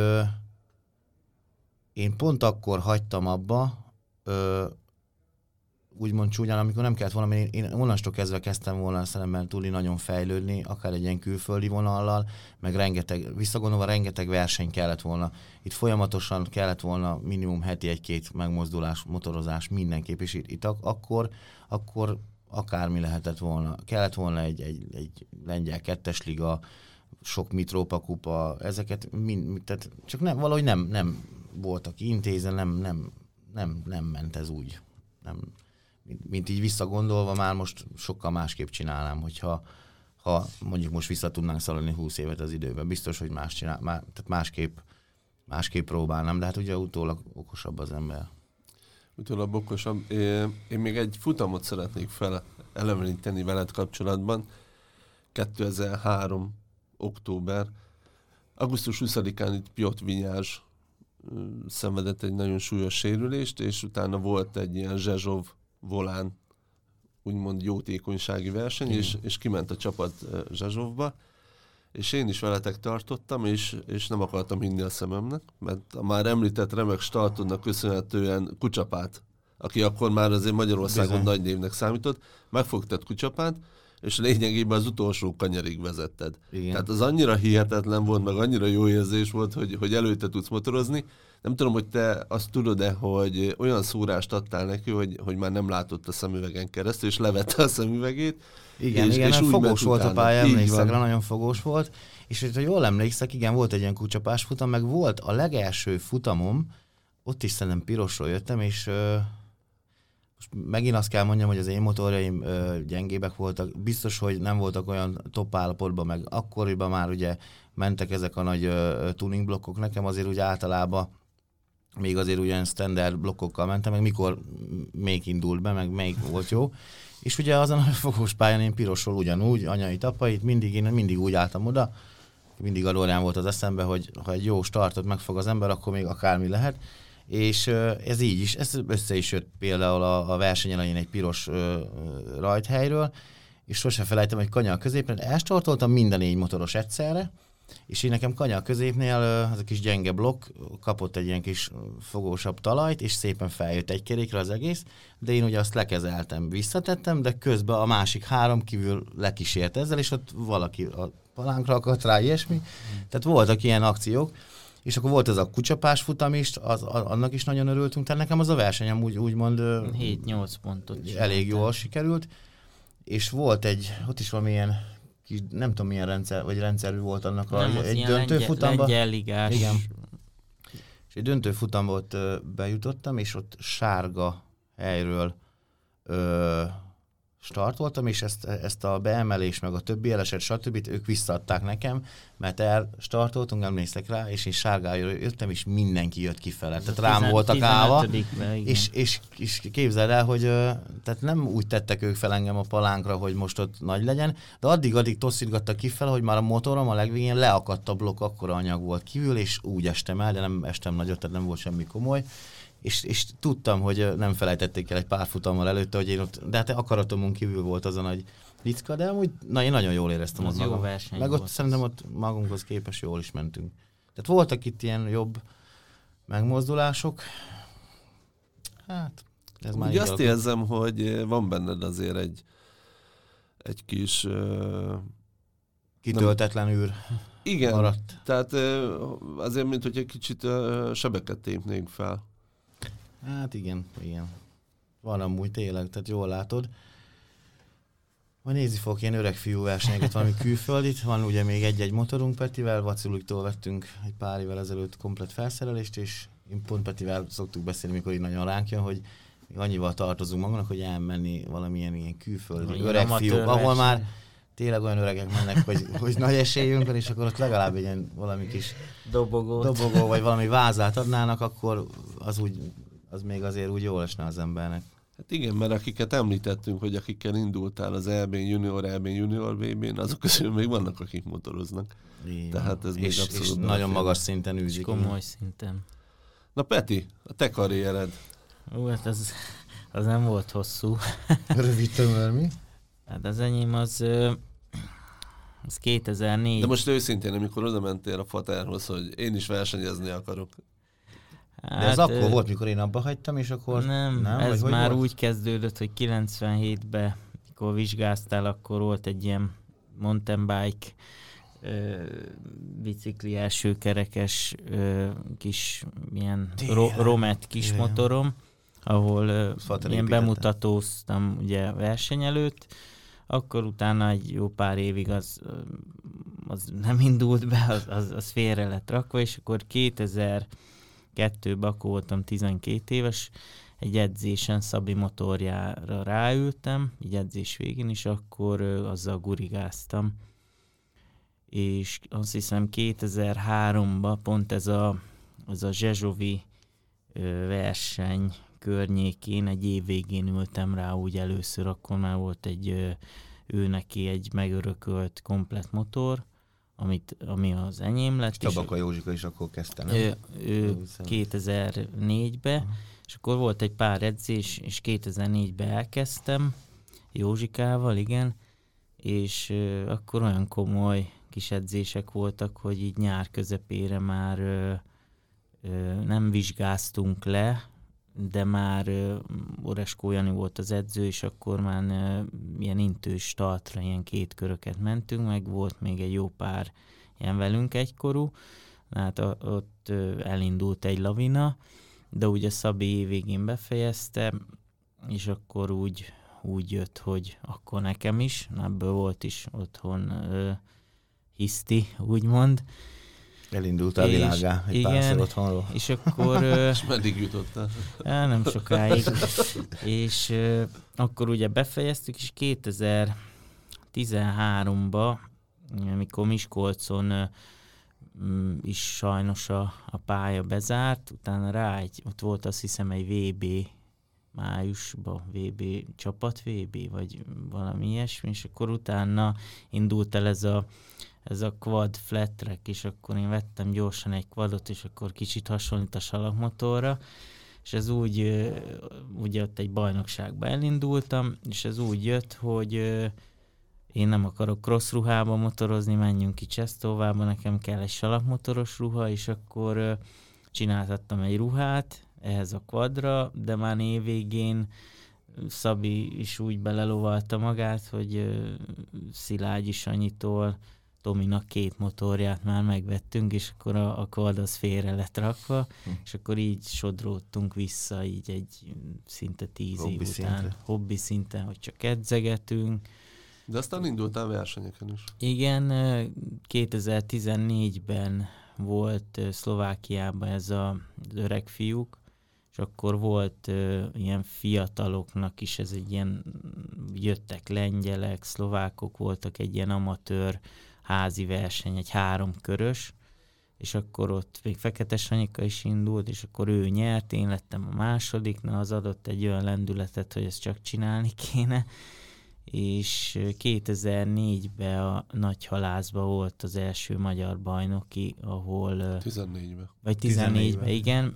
én pont akkor hagytam abba, úgymond csúnyán, amikor nem kellett volna, én onnastól kezdve kezdtem volna szemben tudni nagyon fejlődni, akár egy ilyen külföldi vonallal, meg visszagondolva rengeteg verseny kellett volna. Itt folyamatosan kellett volna minimum heti 1-2 megmozdulás, motorozás mindenképp, és itt akkor akármi lehetett volna. Kellett volna egy lengyel 2-es liga, sok Mitropa kupa, ezeket tehát csak valahogy nem voltak intézve, nem ment ez úgy. Nem. Mint így visszagondolva, már most sokkal másképp csinálnám, hogyha mondjuk most vissza tudnánk szaladni 20 évet az időben. Biztos, hogy tehát másképp próbálnám, de hát ugye utólag okosabb az ember. Utólag okosabb. Én még egy futamot szeretnék eleveníteni veled kapcsolatban. 2003. október. Augusztus 20-án itt Piotr Vinyázs szenvedett egy nagyon súlyos sérülést, és utána volt egy ilyen Zsezsov-Volán úgymond jótékonysági verseny, és kiment a csapat Zsezsovba, és én is veletek tartottam, és nem akartam hinni a szememnek, mert a már említett remek startodnak köszönhetően Kucsapát, aki akkor már azért Magyarországon nagy névnek számított, megfogtad Kucsapát, és lényegében az utolsó kanyarig vezetted. Igen. Tehát az annyira hihetetlen volt, meg annyira jó érzés volt, hogy előtte tudsz motorozni. Nem tudom, hogy te azt tudod-e, hogy olyan szúrást adtál neki, hogy már nem látott a szemüvegen keresztül, és levette a szemüvegét. Igen, és fogós volt a pálya, emlékszek rá, nagyon fogós volt. És ha jól emlékszek, igen, volt egy ilyen kucsapás futam, meg volt a legelső futamom, ott is szerintem pirosról jöttem, és most megint azt kell mondjam, hogy az én motorjaim gyengébbek voltak. Biztos, hogy nem voltak olyan top állapotban, meg akkoriban már ugye mentek ezek a nagy tuning blokkok. Nekem azért ugye általában még azért ugyan standard blokkokkal mentem, meg mikor még indult be, meg még volt jó. És ugye azon a fogós pályán én pirosról ugyanúgy, anyai tapait, mindig úgy álltam oda, mindig adóján volt az eszembe, hogy ha egy jó startot megfog az ember, akkor még akármi lehet. És ez így is, ez össze is jött például a verseny elején egy piros rajthelyről, és sosem felejtem, hogy kanyar középen elstartoltam minden 4 motoros egyszerre, és így nekem kanyar középnél az a kis gyenge blokk kapott egy ilyen kis fogósabb talajt, és szépen feljött egy kerékre az egész, de én ugye azt lekezeltem, visszatettem, de közben a másik 3 kívül lekísért ezzel, és ott valaki a palánkra akadt rá, ilyesmi. Tehát voltak ilyen akciók, és akkor volt ez a kucsapás futam is, annak is nagyon örültünk, tehát nekem az a versenyem úgymond 7-8 pontot elég jól sikerült, és volt ott is valamilyen kis, nem tudom milyen rendszer, vagy rendszerű volt annak egy döntőfutamban. Lengyel-ligás. Igen. És egy döntőfutamban bejutottam, és ott sárga helyről startoltam, és ezt a beemelés, meg a többi eleset, stb. Ők visszaadták nekem, mert elstartoltunk, emlékszek rá, és én sárgára jöttem, és mindenki jött kifele. Tehát rám voltak állva, és képzeld el, hogy tehát nem úgy tettek ők fel engem a palánkra, hogy most ott nagy legyen, de addig tosszítgattak kifele, hogy már a motorom a legvégén leakadt a blokk, akkora anyag volt kívül, és úgy estem el, de nem estem nagyot, tehát nem volt semmi komoly. És tudtam, hogy nem felejtették el egy pár futammal előtte, hogy én ott, de hát akaratomon kívül volt az a nagy licka, de amúgy én nagyon jól éreztem az magam. Meg ott szerintem ott magunkhoz képest jól is mentünk. Tehát voltak itt ilyen jobb megmozdulások. Hát, ez már úgy azt érzem, hogy van benned azért egy kis... kitöltetlen űr. Igen, maradt. Tehát azért, mint hogy egy kicsit sebeket tépnénk fel. Hát igen. Van amúgy tényleg, tehát jól látod. Majd nézni fogok ilyen öreg fiú versenyeket, valami külföldit. Van ugye még egy motorunk Petivel, Vaciluktól vettünk egy pár évvel ezelőtt komplet felszerelést, és én pont Petivel szoktuk beszélni, mikor így nagyon ránk jön, hogy még annyival tartozunk magunknak, hogy elmenni valamilyen ilyen külföldi öreg fiú, ahol már tényleg olyan öregek mennek, hogy nagy esélyünk van, és akkor ott legalább egy ilyen valami kis dobogó, vagy valami vázát adnának, akkor az még azért úgy jól esne az embernek. Hát igen, mert akiket említettünk, hogy akikkel indultál az EB Junior VB-n, azok közül még vannak, akik motoroznak. Igen. Tehát ez még abszolút... És nagyon magas szinten űzik. Komoly szinten. Na Peti, a te karriered. Hát az nem volt hosszú. Rövid tömör, mi? Hát az enyém az 2004. De most őszintén, amikor oda mentél a Faterhoz, hogy én is versenyezni akarok. Hát, de ez akkor volt, mikor én abba hagytam, és akkor... Nem ez már volt? Úgy kezdődött, hogy 97-ben, mikor vizsgáztál, akkor volt egy ilyen mountain bike, bicikli elsőkerekes kis ilyen romet kis motorom, ahol én bemutatóztam ugye verseny előtt, akkor utána egy jó pár évig az nem indult be, az félre lett rakva, és akkor 2002-ben akkor voltam 12 éves, egy edzésen Szabi motorjára ráültem, egy edzés végén, és akkor azzal gurigáztam. És azt hiszem 2003-ban pont ez a zsezsovi verseny környékén, egy év végén ültem rá úgy először, akkor már volt ő neki egy megörökölt komplett motor, ami az enyém lett. Tabaka Józsika is akkor kezdte, nem? Ő 2004-ben, és akkor volt egy pár edzés, és 2004-ben elkezdtem Józsikával, igen, és akkor olyan komoly kis edzések voltak, hogy így nyár közepére már nem vizsgáztunk le, de már Oreskó Jani volt az edző, és akkor már ilyen intős startra, ilyen 2 köröket mentünk, meg volt még egy jó pár ilyen velünk egykorú, hát ott elindult egy lavina, de ugye Szabi évvégén befejezte, és akkor úgy jött, hogy akkor nekem is, ebből volt is otthon hiszti, úgymond. Elindult a világá egy párszor otthonról. És akkor... és meddig jutottál? Nem sokáig. És akkor ugye befejeztük, és 2013-ban, amikor Miskolcon is sajnos a pálya bezárt, utána ott volt azt hiszem egy VB, májusban VB, csapat VB, vagy valami ilyesmi, és akkor utána indult el ez a quad flat track, és akkor én vettem gyorsan egy quadot, és akkor kicsit hasonlít a salakmotorra, és ez úgy, ugye ott egy bajnokságba elindultam, és ez úgy jött, hogy én nem akarok cross ruhába motorozni, menjünk ki Csesztóvába, nekem kell egy salakmotoros ruha, és akkor csináltattam egy ruhát ehhez a quadra, de már évvégén Szabi is úgy belelovalta magát, hogy Szilágyi Sanyitól Tominak 2 motorját már megvettünk, és akkor a quad az félre lett rakva, és akkor így sodródtunk vissza így egy szinte 10 év után. Hobbi szinten, hogy csak edzegetünk. De aztán indultál versenyeken is. Igen, 2014-ben volt Szlovákiában ez az öreg fiúk, és akkor volt ilyen fiataloknak is, ez egy ilyen, jöttek lengyelek, szlovákok, voltak egy ilyen amatőr házi verseny, egy 3 körös, és akkor ott még Fekete Sanyika is indult, és akkor ő nyert, én lettem a második, az adott egy olyan lendületet, hogy ezt csak csinálni kéne, és 2004-ben a Nagyhalászban volt az első magyar bajnoki, ahol... 14-ben. Vagy 14-ben, igen,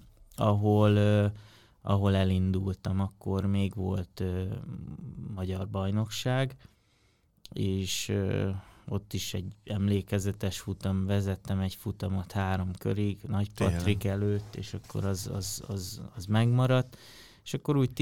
ahol elindultam, akkor még volt magyar bajnokság, és ott is egy emlékezetes futam, vezettem egy futamot 3 körig, Nagy Patrik előtt, és akkor az megmaradt, és akkor úgy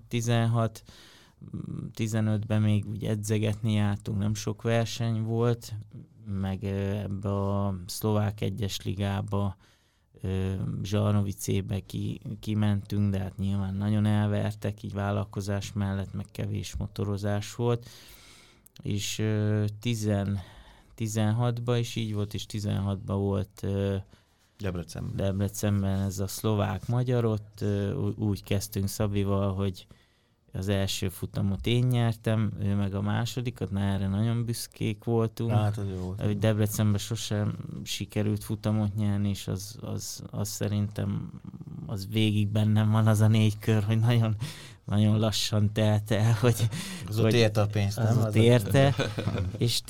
15-ben még úgy edzegetni jártunk, nem sok verseny volt, meg ebbe a szlovák egyes ligába, Zsarnovicébe kimentünk, de hát nyilván nagyon elvertek, így vállalkozás mellett, meg kevés motorozás volt, és 16-ban is így volt, és 16-ban volt Debrecenben ez a szlovák-magyar, ott úgy kezdtünk Szabival, hogy az első futamot én nyertem, ő meg a másodikat, már erre nagyon büszkék voltunk. Hát az jó volt. Debrecenben sosem sikerült futamot nyerni, és az szerintem az végig bennem van az a 4 kör, hogy nagyon, nagyon lassan telt el, hogy... Az ott érte a pénzt, nem? Az ott érte, és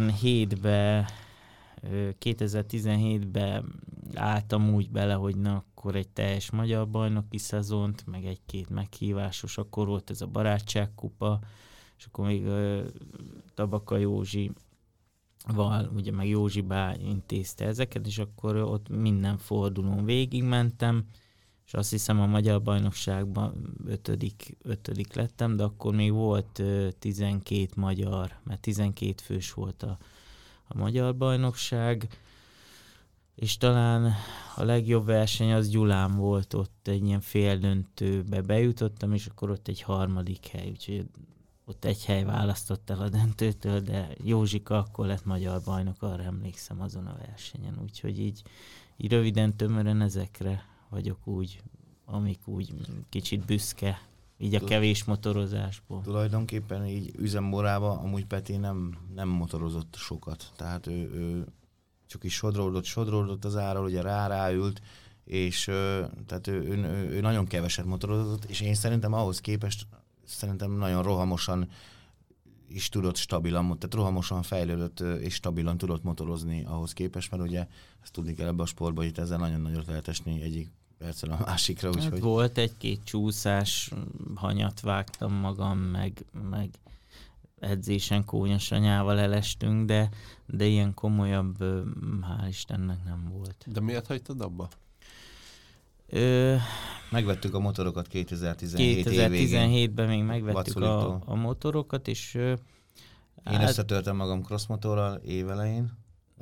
2017-ben álltam úgy bele, hogy akkor egy teljes magyar bajnoki szezont, meg 1-2 meghívásos, akkor volt ez a barátságkupa, és akkor még Tabaka Józsival, ugye meg Józsi bá intézte ezeket, és akkor ott minden fordulón végigmentem, és azt hiszem a magyar bajnokságban 5. lettem, de akkor még volt 12 magyar, mert 12 fős volt a magyar bajnokság, és talán a legjobb verseny az Gyulán volt, ott egy ilyen féldöntőbe bejutottam, és akkor ott egy 3. hely, úgyhogy ott egy hely választott el a döntőtől, de Józsika akkor lett magyar bajnok, arra emlékszem azon a versenyen, úgyhogy így röviden, tömören ezekre vagyok úgy, amik úgy kicsit büszke, így a kevés motorozásból. Tulajdonképpen így üzemmorában amúgy Peti nem motorozott sokat, tehát ő csak is sodródott az árral, ugye ráült, és tehát ő nagyon keveset motorozott, és én szerintem ahhoz képest nagyon rohamosan is tudott stabilan, tehát rohamosan fejlődött és stabilan tudott motorozni ahhoz képest, mert ugye ezt tudni kell ebbe a sportba, hogy ezzel nagyon nagyot lehet esni egyik percen a másikra. Hát úgyhogy... volt egy-két csúszás, hanyat vágtam magam, meg edzésen kónyasanyával elestünk, de ilyen komolyabb, hál' Istennek nem volt. De miért hagytad abba? Megvettük a motorokat 2017-ben még megvettük a motorokat, és... Én összetörtem magam crossmotorral évelején.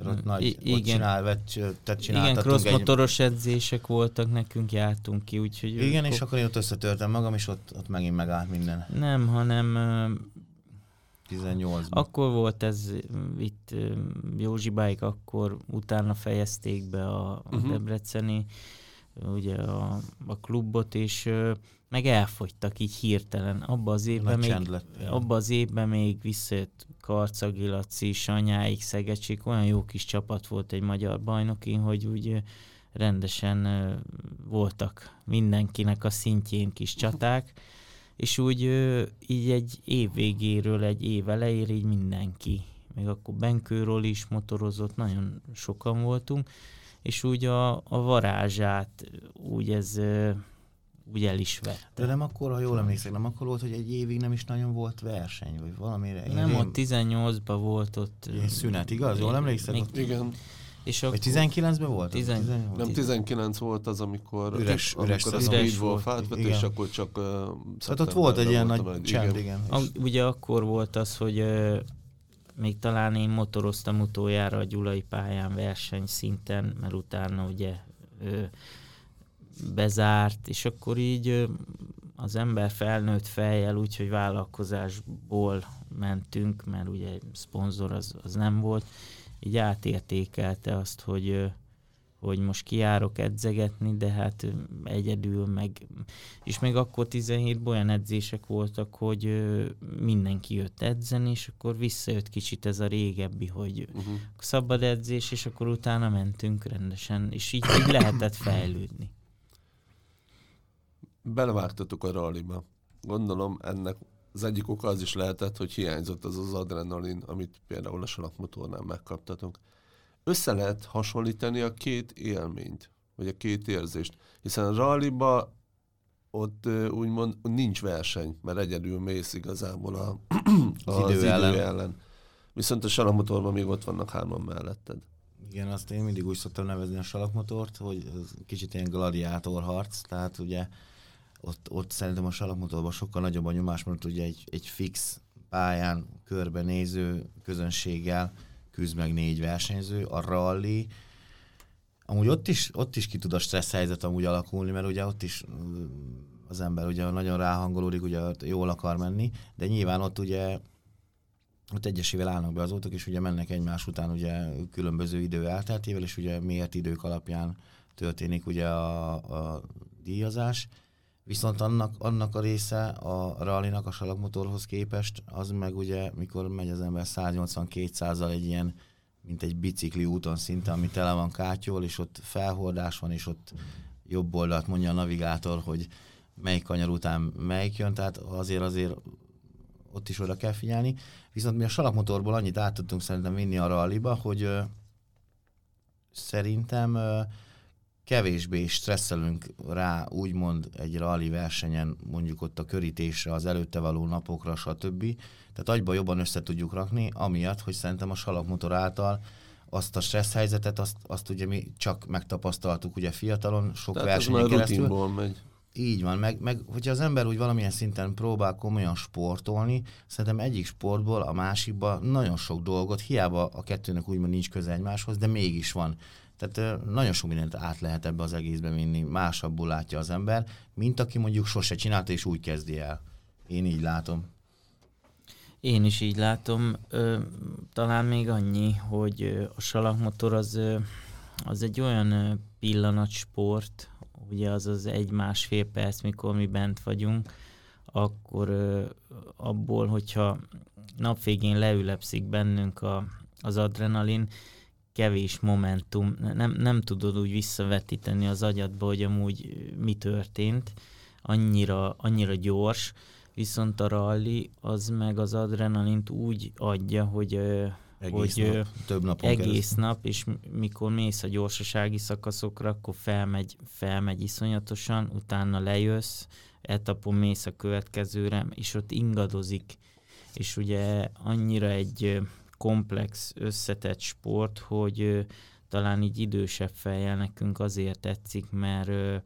Igen, crossmotoros edzések voltak, nekünk jártunk ki, úgyhogy... Igen, és akkor én ott összetörtem magam, és ott megint megállt minden. Nem, hanem... 18-ban. Akkor volt ez itt Józsibáik, akkor utána fejezték be a debreceni ugye a klubot, és meg elfogytak így hirtelen. Abba az évben még visszajött Karcagi Laci, Sanyáik, Szegecsik, olyan jó kis csapat volt egy magyar bajnokin, hogy úgy rendesen voltak mindenkinek a szintjén kis csaták, és úgy így egy év végéről egy év elejére így mindenki, még akkor Benkőről is motorozott, nagyon sokan voltunk, és úgy a varázsát úgy ez úgy el is vette. De nem akkor, ha jól emlékszem, nem akkor volt, hogy egy évig nem is nagyon volt verseny, vagy valamire? Nem, ott 18-ban volt ott... Szünet, igaz? Jól emlékszem? Igen. És akkor... Vagy 19-ben volt? Nem, 19 volt az, amikor üres a Speedwolf átvett, és akkor csak tehát ott volt egy ilyen nagy csend, igen. Ugye akkor volt az, hogy még talán én motoroztam utoljára a Gyulai pályán versenyszinten, mert utána ugye bezárt, és akkor így az ember felnőtt fejjel, úgyhogy vállalkozásból mentünk, mert ugye szponzor az nem volt, így átértékelte azt, hogy most kijárok edzegetni, de hát egyedül meg, és még akkor 17-ben olyan edzések voltak, hogy mindenki jött edzeni, és akkor visszajött kicsit ez a régebbi, hogy szabad edzés, és akkor utána mentünk rendesen, és így lehetett fejlődni. Belevágtatok a ralliba. Gondolom ennek az egyik oka az is lehetett, hogy hiányzott az adrenalin, amit például a salakmotornál megkaptatok. Össze lehet hasonlítani a két élményt, vagy a két érzést, hiszen a ralliba ott úgymond nincs verseny, mert egyedül mész igazából az idő ellen. Viszont a salakmotorban még ott vannak hárman melletted. Igen, azt én mindig úgy szoktam nevezni a salakmotort, hogy ez kicsit ilyen gladiátorharc, tehát ugye ott szerintem a salakmotorban sokkal nagyobb a nyomás, mert ugye egy fix pályán körbenéző közönséggel küzd meg 4 versenyző, a rally, amúgy ott is ki tud a stressz helyzet amúgy alakulni, mert ugye ott is az ember ugye nagyon ráhangolódik, ugye jól akar menni, de nyilván ott ugye ott egyesével állnak be az autók, és ugye mennek egymás után ugye különböző idő elteltével, és ugye mért idők alapján történik ugye a díjazás. Viszont annak a része a rallynak a salakmotorhoz képest, az meg ugye, mikor megy az ember 180-200-al egy ilyen, mint egy bicikli úton szinte, ami tele van kátyol, és ott felhordás van, és ott jobb oldalt mondja a navigátor, hogy melyik kanyar után melyik jön, tehát azért ott is oda kell figyelni. Viszont mi a salakmotorból annyit át tudtunk szerintem vinni a rallyba, hogy szerintem kevésbé stresszelünk rá, úgymond egy rally versenyen, mondjuk ott a körítésre, az előtte való napokra, stb. Tehát agyba jobban össze tudjuk rakni, amiatt, hogy szerintem a salakmotor által azt a stressz helyzetet, azt ugye mi csak megtapasztaltuk ugye fiatalon, sok versenyen keresztül. Megy. Így van, meg hogyha az ember úgy valamilyen szinten próbál komolyan sportolni, szerintem egyik sportból a másikba nagyon sok dolgot, hiába a kettőnek úgymond nincs köze egymáshoz, de mégis van. Tehát nagyon sok mindent át lehet ebbe az egészbe vinni, másabbul látja az ember, mint aki mondjuk sose csinálta és úgy kezdi el. Én így látom. Én is így látom. Talán még annyi, hogy a salakmotor az egy olyan pillanatsport, ugye az 1-1,5 perc, mikor mi bent vagyunk, akkor abból, hogyha napvégén leülepszik bennünk az adrenalin, kevés momentum, nem tudod úgy visszavetíteni az agyadba, hogy amúgy mi történt, annyira gyors, viszont a rally az meg az adrenalint úgy adja, hogy több napon egész nap, és mikor mész a gyorsasági szakaszokra, akkor felmegy iszonyatosan, utána lejössz, etapon mész a következőre, és ott ingadozik, és ugye annyira egy komplex, összetett sport, hogy talán így idősebb fejjel nekünk azért tetszik, mert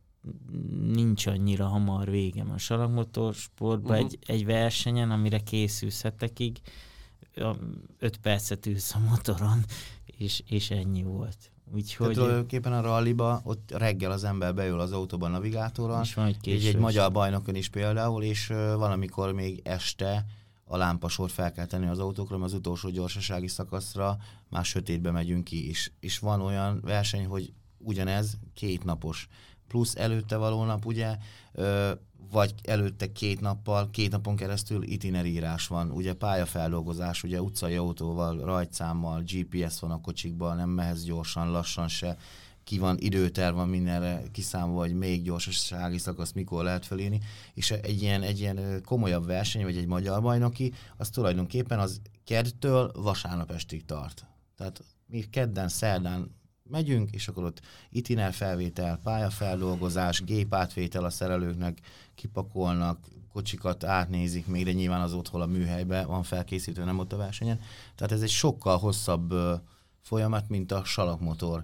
nincs annyira hamar végem. A salakmotorsportban egy versenyen, amire készülsz hetekig, 5 percet ülsz a motoron, és ennyi volt. Úgyhogy tulajdonképpen a ralliba ott reggel az ember beül az autóban navigátorral, és egy magyar bajnokon is például, és valamikor még este a lámpasort fel kell tenni az autókra, mert az utolsó gyorsasági szakaszra már sötétbe megyünk ki, és van olyan verseny, hogy ugyanez 2 napos, plusz előtte való nap, ugye, vagy előtte 2 napon keresztül itinerírás van, ugye pályafeldolgozás, ugye utcai autóval, rajtszámmal, GPS van a kocsikban, nem mehetsz gyorsan, lassan se, időterv van mindenre kiszámolva, hogy még gyorsasági szakasz mikor lehet felírni, és egy ilyen komolyabb verseny, vagy egy magyar bajnoki, az tulajdonképpen az keddtől vasárnap estig tart. Tehát mi kedden, szerdán megyünk, és akkor ott itiner felvétel, pályafeldolgozás, gépátvétel a szerelőknek, kipakolnak, kocsikat átnézik még, de nyilván az otthon a műhelyben van felkészítve, nem ott a versenyen. Tehát ez egy sokkal hosszabb folyamat, mint a salakmotor.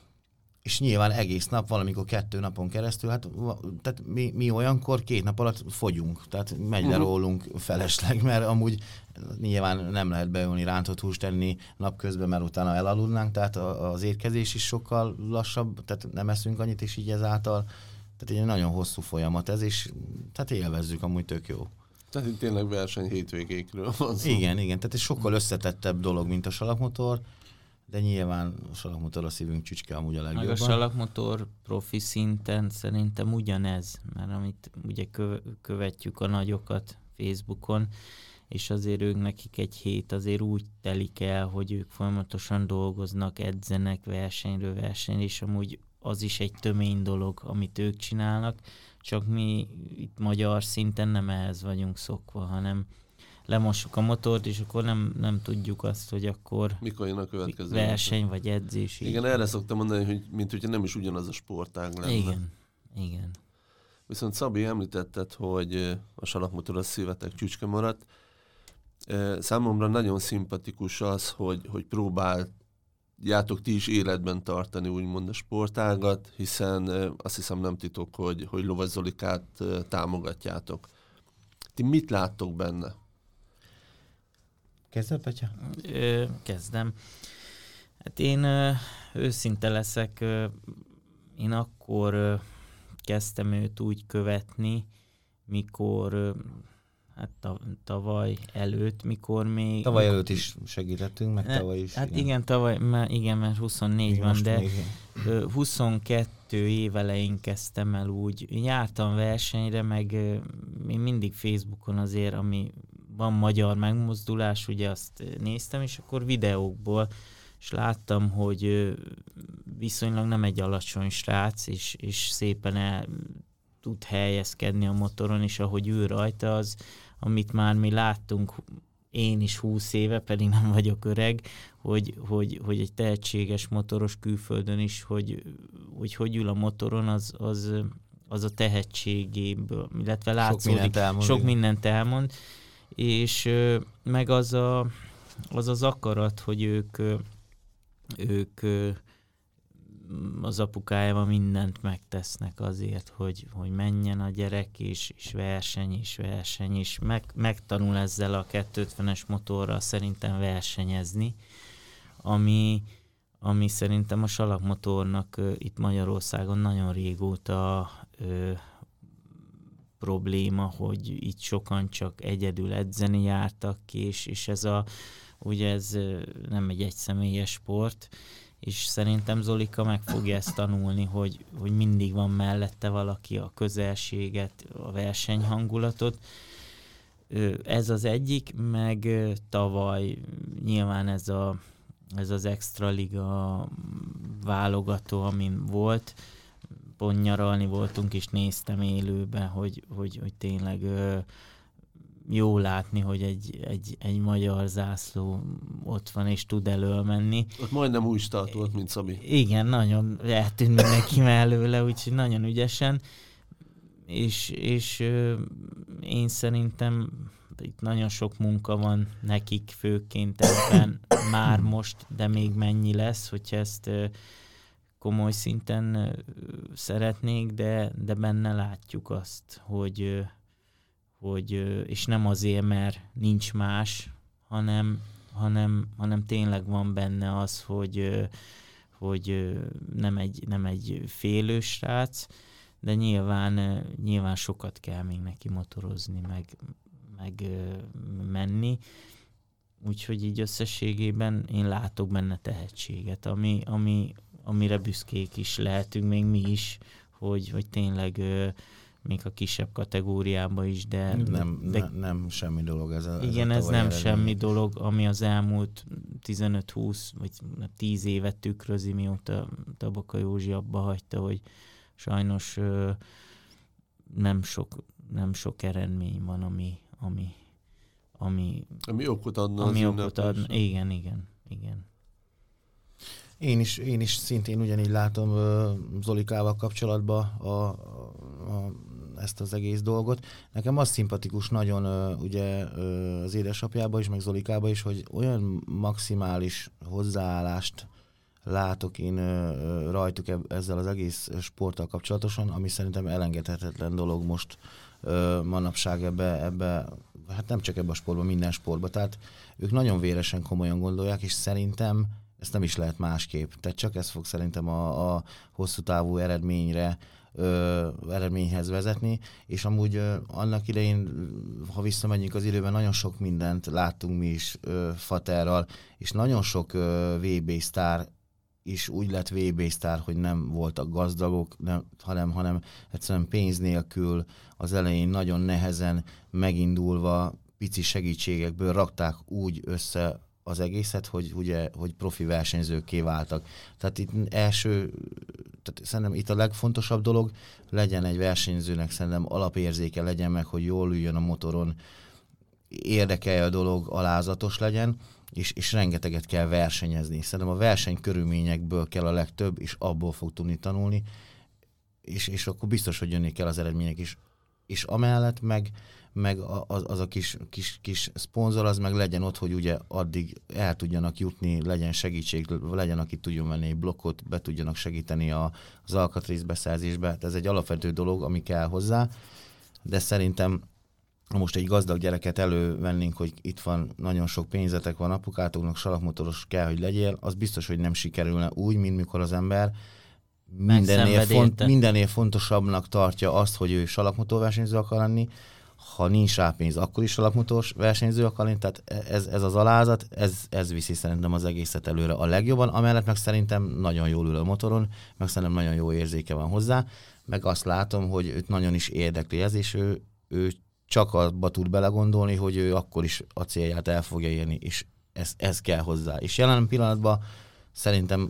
És nyilván egész nap, valamikor 2 napon keresztül, tehát mi olyankor 2 nap alatt fogyunk, tehát megy le rólunk felesleg, mert amúgy nyilván nem lehet beülni, rántott húst tenni napközben, mert utána elaludnánk, tehát az étkezés is sokkal lassabb, tehát nem eszünk annyit, és így ezáltal, tehát egy nagyon hosszú folyamat ez, és tehát élvezzük, amúgy tök jó. Tehát itt tényleg verseny hétvégékről van szó. Igen, tehát ez sokkal összetettebb dolog, mint a salakmotor, de nyilván a salakmotor a szívünk csücske amúgy a legjobban. Meg a salakmotor profi szinten szerintem ugyanez, mert amit ugye követjük a nagyokat Facebookon, és azért ők nekik egy hét azért úgy telik el, hogy ők folyamatosan dolgoznak, edzenek versenyről versenyre, és amúgy az is egy tömény dolog, amit ők csinálnak, csak mi itt magyar szinten nem ehhez vagyunk szokva, hanem lemossuk a motort, és akkor nem tudjuk azt, hogy akkor mikor jön a következő verseny vagy edzés. Igen, erre szoktam mondani, hogy mint hogyha nem is ugyanaz a sportág lenne. Igen. Viszont Szabi, említetted, hogy a salakmotor a szívetek csücske maradt. Számomra nagyon szimpatikus az, hogy próbáljátok ti is életben tartani úgymond a sportágat, hiszen azt hiszem nem titok, hogy Lovas Zolikát támogatjátok. Ti mit láttok benne? Kezded, Petya? Kezdem. Hát én őszinte leszek, én akkor kezdtem őt úgy követni, mikor hát tavaly előtt, mikor még... Tavaly előtt is segítettünk, meg tavaly is. Hát igen, tavaly, mert 24 van, de 22 év elején kezdtem el úgy. Én jártam versenyre, meg én mindig Facebookon azért, ami van magyar megmozdulás, ugye azt néztem, és akkor videókból, és láttam, hogy viszonylag nem egy alacsony srác, és szépen el tud helyezkedni a motoron, és ahogy ül rajta, az, amit már mi láttunk, én is 20 éve, pedig nem vagyok öreg, hogy egy tehetséges motoros külföldön is, hogy ül a motoron, az a tehetségéből, illetve látszódik, sok mindent elmond, és meg az az akarat, hogy ők az apukájával mindent megtesznek azért, hogy menjen a gyerek, és verseny, és megtanul ezzel a 250-es motorral szerintem versenyezni, ami szerintem a salakmotornak itt Magyarországon nagyon régóta probléma, hogy itt sokan csak egyedül edzeni jártak ki, és ugye ez nem egy egyszemélyes sport, és szerintem Zolika meg fogja ezt tanulni, hogy mindig van mellette valaki, a közelséget, a versenyhangulatot. Ez az egyik, meg tavaly nyilván ez ez az extra liga válogató, amin volt. Pont nyaralni voltunk, és néztem élőben, hogy tényleg jó látni, hogy egy magyar zászló ott van, és tud elől menni. Ott majdnem úgy start volt, mint Szabi. Igen, nagyon eltűnt mindenki mellőle, úgyhogy nagyon ügyesen. És én szerintem itt nagyon sok munka van nekik főként ebben már most, de még mennyi lesz, hogyha ezt komoly szinten szeretnék, de benne látjuk azt, hogy és nem azért, mert nincs más, hanem tényleg van benne az, hogy nem egy félő srác, de nyilván sokat kell még neki motorozni, meg menni. Úgyhogy így összességében én látok benne tehetséget, amire büszkék is lehetünk, még mi is, hogy tényleg még a kisebb kategóriában is, de... Nem semmi dolog ez a... Igen, ez nem semmi dolog, ami az elmúlt 15-20 vagy 10 évet tükrözi, mióta Tabaka Józsi abba hagyta, hogy sajnos nem sok eredmény van, ami okot adna ami az okot adna. Igen. Én is szintén ugyanígy látom Zolikával kapcsolatban ezt az egész dolgot. Nekem az szimpatikus nagyon ugye az édesapjában is, meg Zolikában is, hogy olyan maximális hozzáállást látok én rajtuk ezzel az egész sporttal kapcsolatosan, ami szerintem elengedhetetlen dolog most manapság ebbe, hát nem csak ebbe a sportban, minden sportban. Tehát ők nagyon véresen komolyan gondolják, és szerintem ezt nem is lehet másképp. Tehát csak ez fog szerintem a hosszú távú eredményhez vezetni, és amúgy annak idején, ha visszamegyünk az időben, nagyon sok mindent láttunk mi is Faterral, és nagyon sok VB sztár is úgy lett VB sztár, hogy nem voltak gazdagok, hanem egyszerűen pénz nélkül az elején nagyon nehezen megindulva pici segítségekből rakták úgy össze az egészet, hogy profi versenyzőkké váltak. Tehát itt szerintem itt a legfontosabb dolog, legyen egy versenyzőnek szerintem alapérzéke legyen meg, hogy jól üljön a motoron, érdekelje a dolog, alázatos legyen, és rengeteget kell versenyezni. Szerintem a versenykörülményekből kell a legtöbb, és abból fog tudni tanulni, és akkor biztos, hogy jönni kell az eredmények is. És amellett meg az a kis szponzor, az meg legyen ott, hogy ugye addig el tudjanak jutni, legyen segítség, legyen, aki tudjon venni egy blokkot, be tudjanak segíteni az alkatrészbeszerzésbe. Ez egy alapvető dolog, ami kell hozzá, de szerintem ha most egy gazdag gyereket elővennénk, hogy itt van, nagyon sok pénzetek van, apukátoknak salakmotoros kell, hogy legyél, az biztos, hogy nem sikerülne úgy, mint mikor az ember mindennél fontosabbnak tartja azt, hogy ő salakmotorversenyző akar lenni, ha nincs rá pénz, akkor is salakmotoros versenyző akar lenni, tehát ez az alázat, ez viszi szerintem az egészet előre a legjobban, amellett meg szerintem nagyon jól ül a motoron, meg szerintem nagyon jó érzéke van hozzá, meg azt látom, hogy őt nagyon is érdekli ez, és ő csak abba tud belegondolni, hogy ő akkor is a célját el fogja érni, és ez kell hozzá. És jelen pillanatban szerintem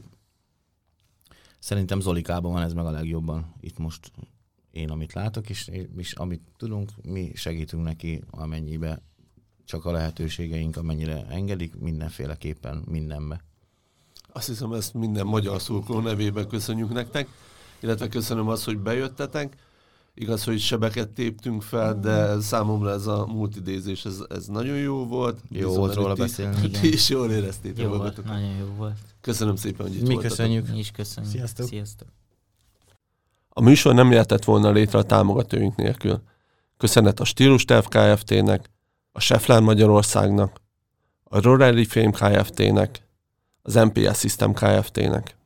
Zolikában van ez meg a legjobban. Itt most én, amit látok, és amit tudunk, mi segítünk neki, amennyibe csak a lehetőségeink, amennyire engedik, mindenféleképpen mindenbe. Azt hiszem, ezt minden magyar szurkoló nevében köszönjük nektek, illetve köszönöm azt, hogy bejöttetek. Igaz, hogy sebeket téptünk fel, de számomra ez a multidézés, ez nagyon jó volt. Jó volt róla beszélni. Ti is jól éreztétek jó magatokat. Volt, nagyon jó volt. Köszönöm szépen, hogy itt Mi voltatok. köszönjük. Mi is köszönjük. Sziasztok. A műsor nem jöhetett volna létre a támogatóink nélkül. Köszönet a Stílusterv Kft-nek, a Schaeffler Magyarországnak, a Rorelli Frame Kft-nek, az MPS System Kft-nek.